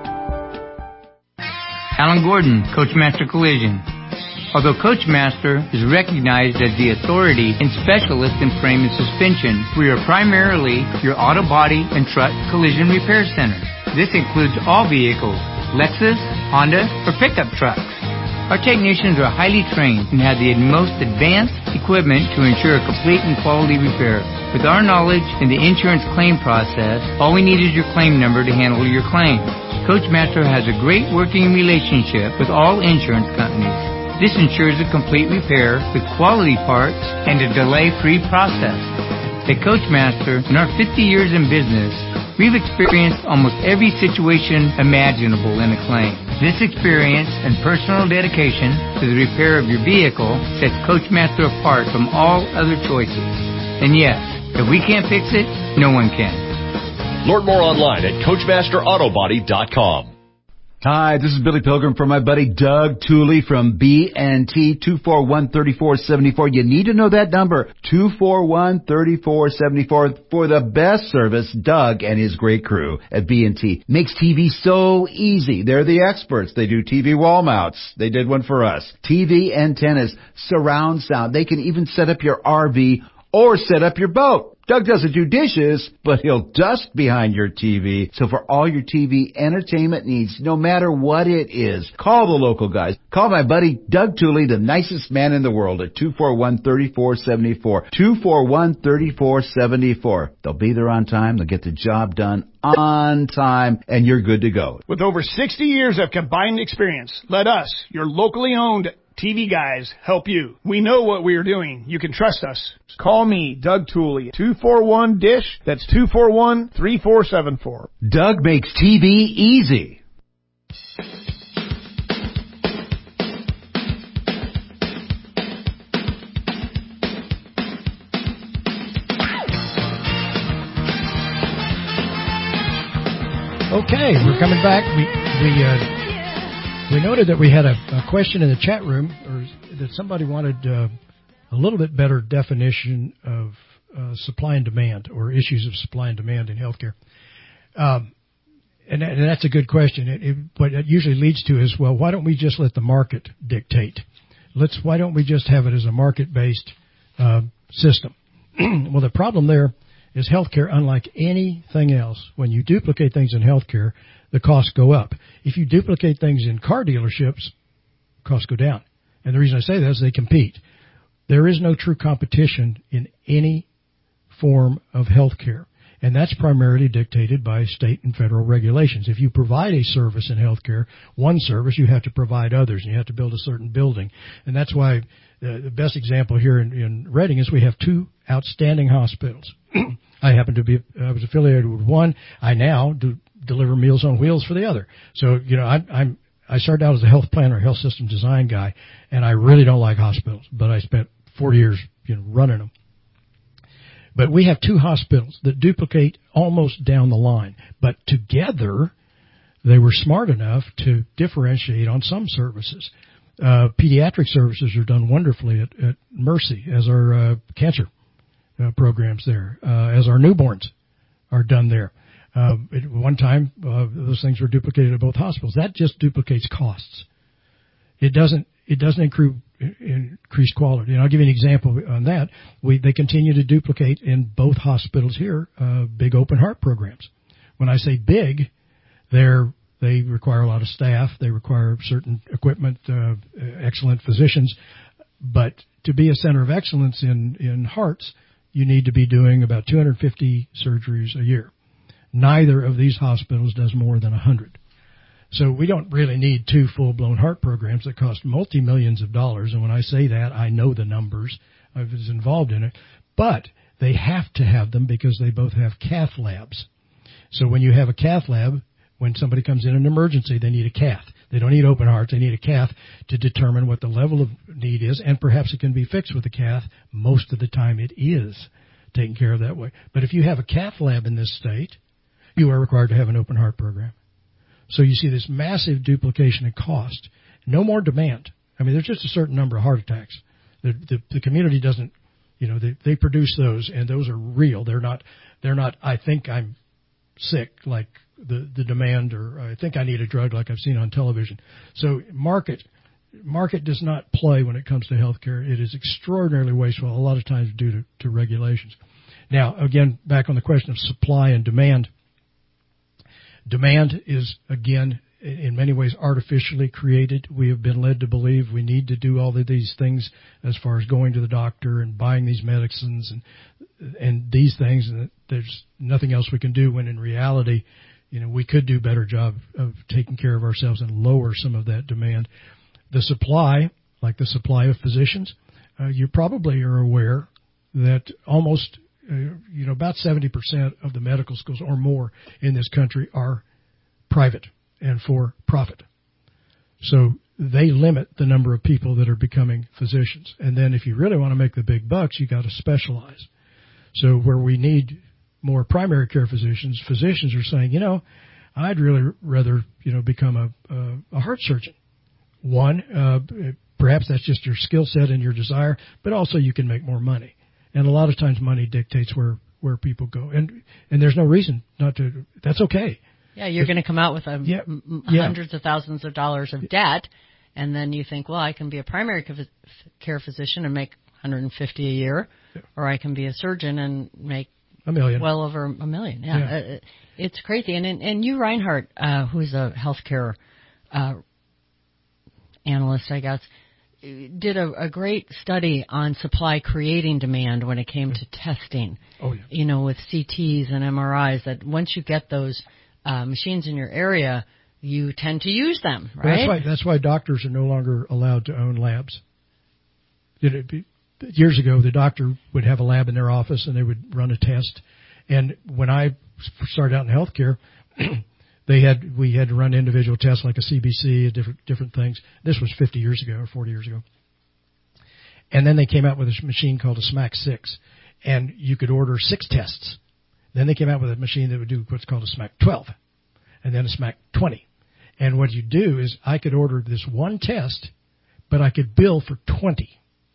Alan Gordon, Coachmaster Collision. Although Coachmaster is recognized as the authority and specialist in frame and suspension, we are primarily your auto body and truck collision repair center. This includes all vehicles, Lexus, Honda, or pickup trucks. Our technicians are highly trained and have the most advanced equipment to ensure a complete and quality repair. With our knowledge in the insurance claim process, all we need is your claim number to handle your claim. Coachmaster has a great working relationship with all insurance companies. This ensures a complete repair with quality parts and a delay-free process. At Coachmaster, in our fifty years in business, We've experienced almost every situation imaginable in a claim. This experience and personal dedication to the repair of your vehicle sets Coachmaster apart from all other choices. And yes, if we can't fix it, no one can. Learn more online at Coachmaster Auto Body dot com. Hi, this is Billy Pilgrim from my buddy Doug Tooley from B and T, two four one, three four seven four. You need to know that number, two four one, three four seven four, for the best service. Doug and his great crew at B and T makes T V so easy. They're the experts. They do T V wall mounts. They did one for us. T V antennas, surround sound. They can even set up your R V or set up your boat. Doug doesn't do dishes, but he'll dust behind your T V. So for all your T V entertainment needs, no matter what it is, call the local guys. Call my buddy Doug Tooley, the nicest man in the world, at two four one, three four seven four. two four one, three four seven four. They'll be there on time. They'll get the job done on time, and you're good to go. With over sixty years of combined experience, let us, your locally owned T V guys, help you. We know what we are doing. You can trust us. Call me, Doug Tooley, two four one, D I S H. That's two four one, three four seven four. Doug makes T V easy. Okay, we're coming back. We we uh, we noted that we had a, a question in the chat room, or that somebody wanted uh, a little bit better definition of uh, supply and demand, or issues of supply and demand in healthcare. Um, and, that, and that's a good question. It, it, what it usually leads to is, well, why don't we just let the market dictate? Let's why don't we just have it as a market-based uh, system? Well, the problem there is healthcare, unlike anything else, when you duplicate things in healthcare, the costs go up. If you duplicate things in car dealerships, costs go down. And the reason I say that is they compete. There is no true competition in any form of healthcare, and that's primarily dictated by state and federal regulations. If you provide a service in healthcare, one service, you have to provide others, and you have to build a certain building. And that's why uh, the best example here in, in Reading is we have two outstanding hospitals. I happen to be, I was affiliated with one. I now do deliver Meals on Wheels for the other. So, you know, I'm, I'm, I started out as a health planner, health system design guy, and I really don't like hospitals, but I spent four years, you know, running them. But we have two hospitals that duplicate almost down the line, but together they were smart enough to differentiate on some services. Uh, pediatric services are done wonderfully at, at Mercy, as our uh, cancer uh, programs there, uh, as our newborns are done there. Uh, at one time, uh, those things were duplicated at both hospitals. That just duplicates costs. It doesn't. It doesn't increase, increase quality. And I'll give you an example on that. We they continue to duplicate in both hospitals here uh, big open heart programs. When I say big, they're they require a lot of staff. They require certain equipment, uh, excellent physicians. But to be a center of excellence in in hearts, you need to be doing about two hundred fifty surgeries a year. Neither of these hospitals does more than one hundred. So we don't really need two full-blown heart programs that cost multi-millions of dollars. And when I say that, I know the numbers. I was involved in it. But they have to have them because they both have cath labs. So when you have a cath lab, when somebody comes in an emergency, they need a cath. They don't need open hearts. They need a cath to determine what the level of need is, and perhaps it can be fixed with a cath. Most of the time it is taken care of that way. But if you have a cath lab in this state, you are required to have an open heart program. So you see this massive duplication in cost. No more demand. I mean, there's just a certain number of heart attacks. The, the, the community doesn't, you know, they, they produce those, and those are real. They're not, they're not, I think I'm sick, like the, the demand, or I think I need a drug like I've seen on television. So market, market does not play when it comes to healthcare. It is extraordinarily wasteful, a lot of times due to, to regulations. Now, again, back on the question of supply and demand. Demand is, again, in many ways artificially created. We have been led to believe we need to do all of these things as far as going to the doctor and buying these medicines and and these things, and there's nothing else we can do, when in reality, you know, we could do a better job of taking care of ourselves and lower some of that demand. The supply, like the supply of physicians, uh, you probably are aware that almost uh, you know, about seventy percent of the medical schools or more in this country are private and for profit. So they limit the number of people that are becoming physicians. And then if you really want to make the big bucks, you got to specialize. So where we need more primary care physicians, physicians are saying, you know, I'd really rather, you know, become a, a, a heart surgeon. One, uh, perhaps that's just your skill set and your desire, but also you can make more money. And a lot of times money dictates where, where people go. And, and there's no reason not to, that's okay. Yeah, you're going to come out with a, yeah, m- yeah. hundreds of thousands of dollars of debt, and then you think, well, I can be a primary care physician and make one hundred fifty a year, yeah. or I can be a surgeon and make a million, well over a million. Yeah, yeah. Uh, it's crazy. And and, and you, Reinhardt, uh, who's a healthcare uh, analyst, I guess, did a, a great study on supply creating demand when it came yeah. to testing. Oh, yeah. You know, with C Ts and M R Is, that once you get those Uh, machines in your area, you tend to use them, right? Well, that's why that's why doctors are no longer allowed to own labs. It, it, years ago, the doctor would have a lab in their office and they would run a test. And when I started out in healthcare, they had we had to run individual tests like a C B C, different different things. This was fifty years ago or forty years ago. And then they came out with a machine called a SMAC six, and you could order six tests. Then they came out with a machine that would do what's called a SMAC twelve, and then a SMAC twenty. And what you do is I could order this one test, but I could bill for twenty.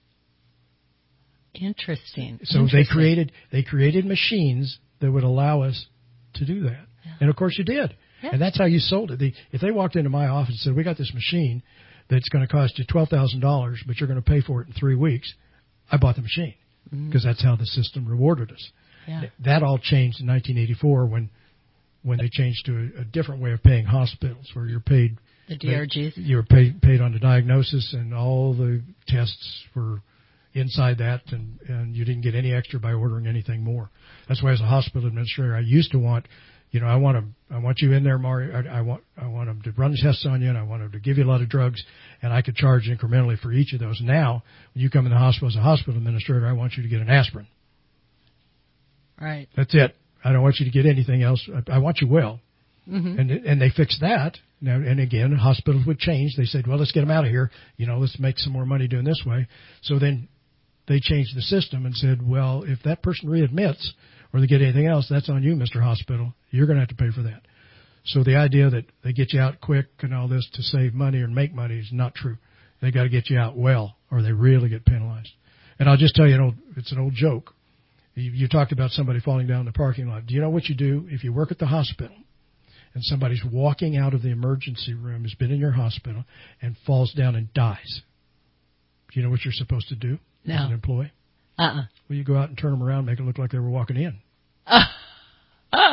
Interesting. So Interesting. they created they created machines that would allow us to do that. Yeah. And, of course, you did. Yeah. And that's how you sold it. The, if they walked into my office and said, we got this machine that's going to cost you twelve thousand dollars, but you're going to pay for it in three weeks, I bought the machine because mm-hmm. that's how the system rewarded us. Yeah. That all changed in nineteen eighty-four when when they changed to a, a different way of paying hospitals, where you're paid the D R Gs. You're paid paid on the diagnosis, and all the tests were inside that, and, and you didn't get any extra by ordering anything more. That's why, as a hospital administrator, I used to want, you know, I want to, I want you in there, Mari. I, I want I want them to run the tests on you, and I want them to give you a lot of drugs, and I could charge incrementally for each of those. Now, when you come in the hospital as a hospital administrator, I want you to get an aspirin. Right. That's it. I don't want you to get anything else. I, I want you well. Mm-hmm. And and they fixed that. Now, and again, hospitals would change. They said, well, let's get them out of here. You know, let's make some more money doing this way. So then they changed the system and said, well, if that person readmits or they get anything else, that's on you, Mister Hospital. You're going to have to pay for that. So the idea that they get you out quick and all this to save money or make money is not true. They got to get you out well, or they really get penalized. And I'll just tell you, an old, it's an old joke. You, you talked about somebody falling down in the parking lot. Do you know what you do if you work at the hospital and somebody's walking out of the emergency room, has been in your hospital, and falls down and dies? Do you know what you're supposed to do no. as an employee? Uh-uh. Well, you go out and turn them around, make it look like they were walking in. Uh, uh.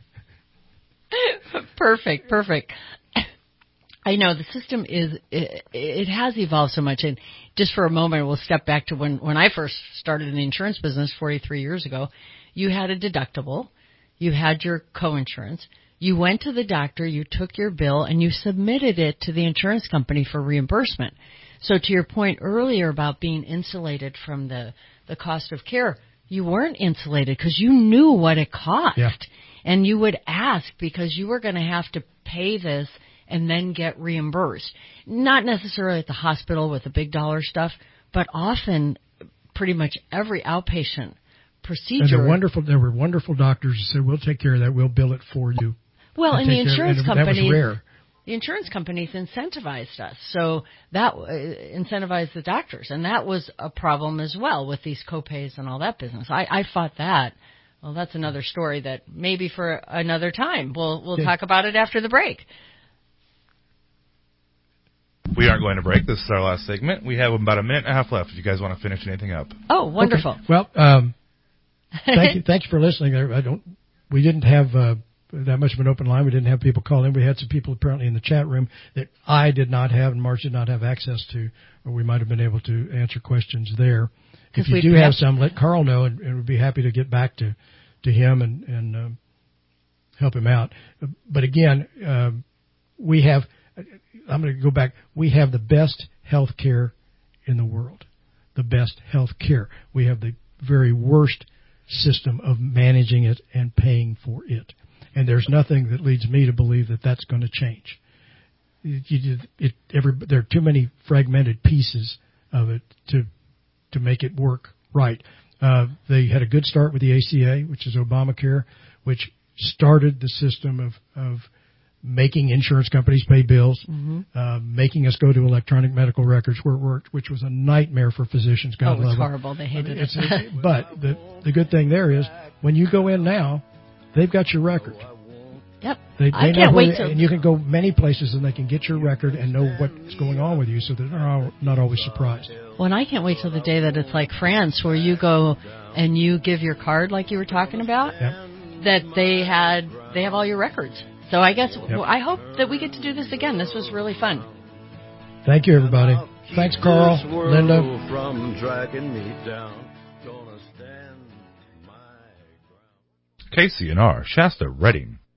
Perfect, perfect. I know the system is, it, it has evolved so much. And just for a moment, we'll step back to when, when I first started in the insurance business forty-three years ago. You had a deductible. You had your coinsurance. You went to the doctor, you took your bill, and you submitted it to the insurance company for reimbursement. So to your point earlier about being insulated from the, the cost of care, you weren't insulated because you knew what it cost. Yeah. And you would ask because you were going to have to pay this and then get reimbursed. Not necessarily at the hospital with the big dollar stuff, but often pretty much every outpatient procedure. And there were wonderful, there were wonderful doctors who said, we'll take care of that, we'll bill it for you. Well, and, and the insurance and companies, that was rare. The insurance companies incentivized us, so that uh, incentivized the doctors, and that was a problem as well with these copays and all that business. I, I fought that. Well, that's another story that maybe for another time. We'll we'll okay. talk about it after the break. We aren't going to break. This is our last segment. We have about a minute and a half left if you guys want to finish anything up. Oh, wonderful. Okay. Well, um, thank you. Thank you for listening. I don't. We didn't have uh, that much of an open line. We didn't have people call in. We had some people apparently in the chat room that I did not have and Marge did not have access to, or we might have been able to answer questions there. If you do have some, let Carl know, and, and we'd be happy to get back to, to him and, and um, help him out. But again, uh, we have. I'm going to go back. We have the best health care in the world. The best health care. We have the very worst system of managing it and paying for it. And there's nothing that leads me to believe that that's going to change. It, you, it, every, there are too many fragmented pieces of it to to make it work right. Uh, they had a good start with the A C A, which is Obamacare, which started the system of, of making insurance companies pay bills, mm-hmm. uh, making us go to electronic medical records where it worked, which was a nightmare for physicians. God oh, it was love horrible. They hated it's, it. it's, but the, the good thing there is when you go in now, they've got your record. Yep. They, they I know can't where wait they, to. And you can go many places and they can get your record and know what's going on with you so that they're not always surprised. Well, and I can't wait till the day that it's like France where you go and you give your card like you were talking about, yep. that they had, they have all your records. So I guess, yep. well, I hope that we get to do this again. This was really fun. Thank you, everybody. Thanks, Carl, Linda. From tracking me down. K C N R, Shasta, Redding.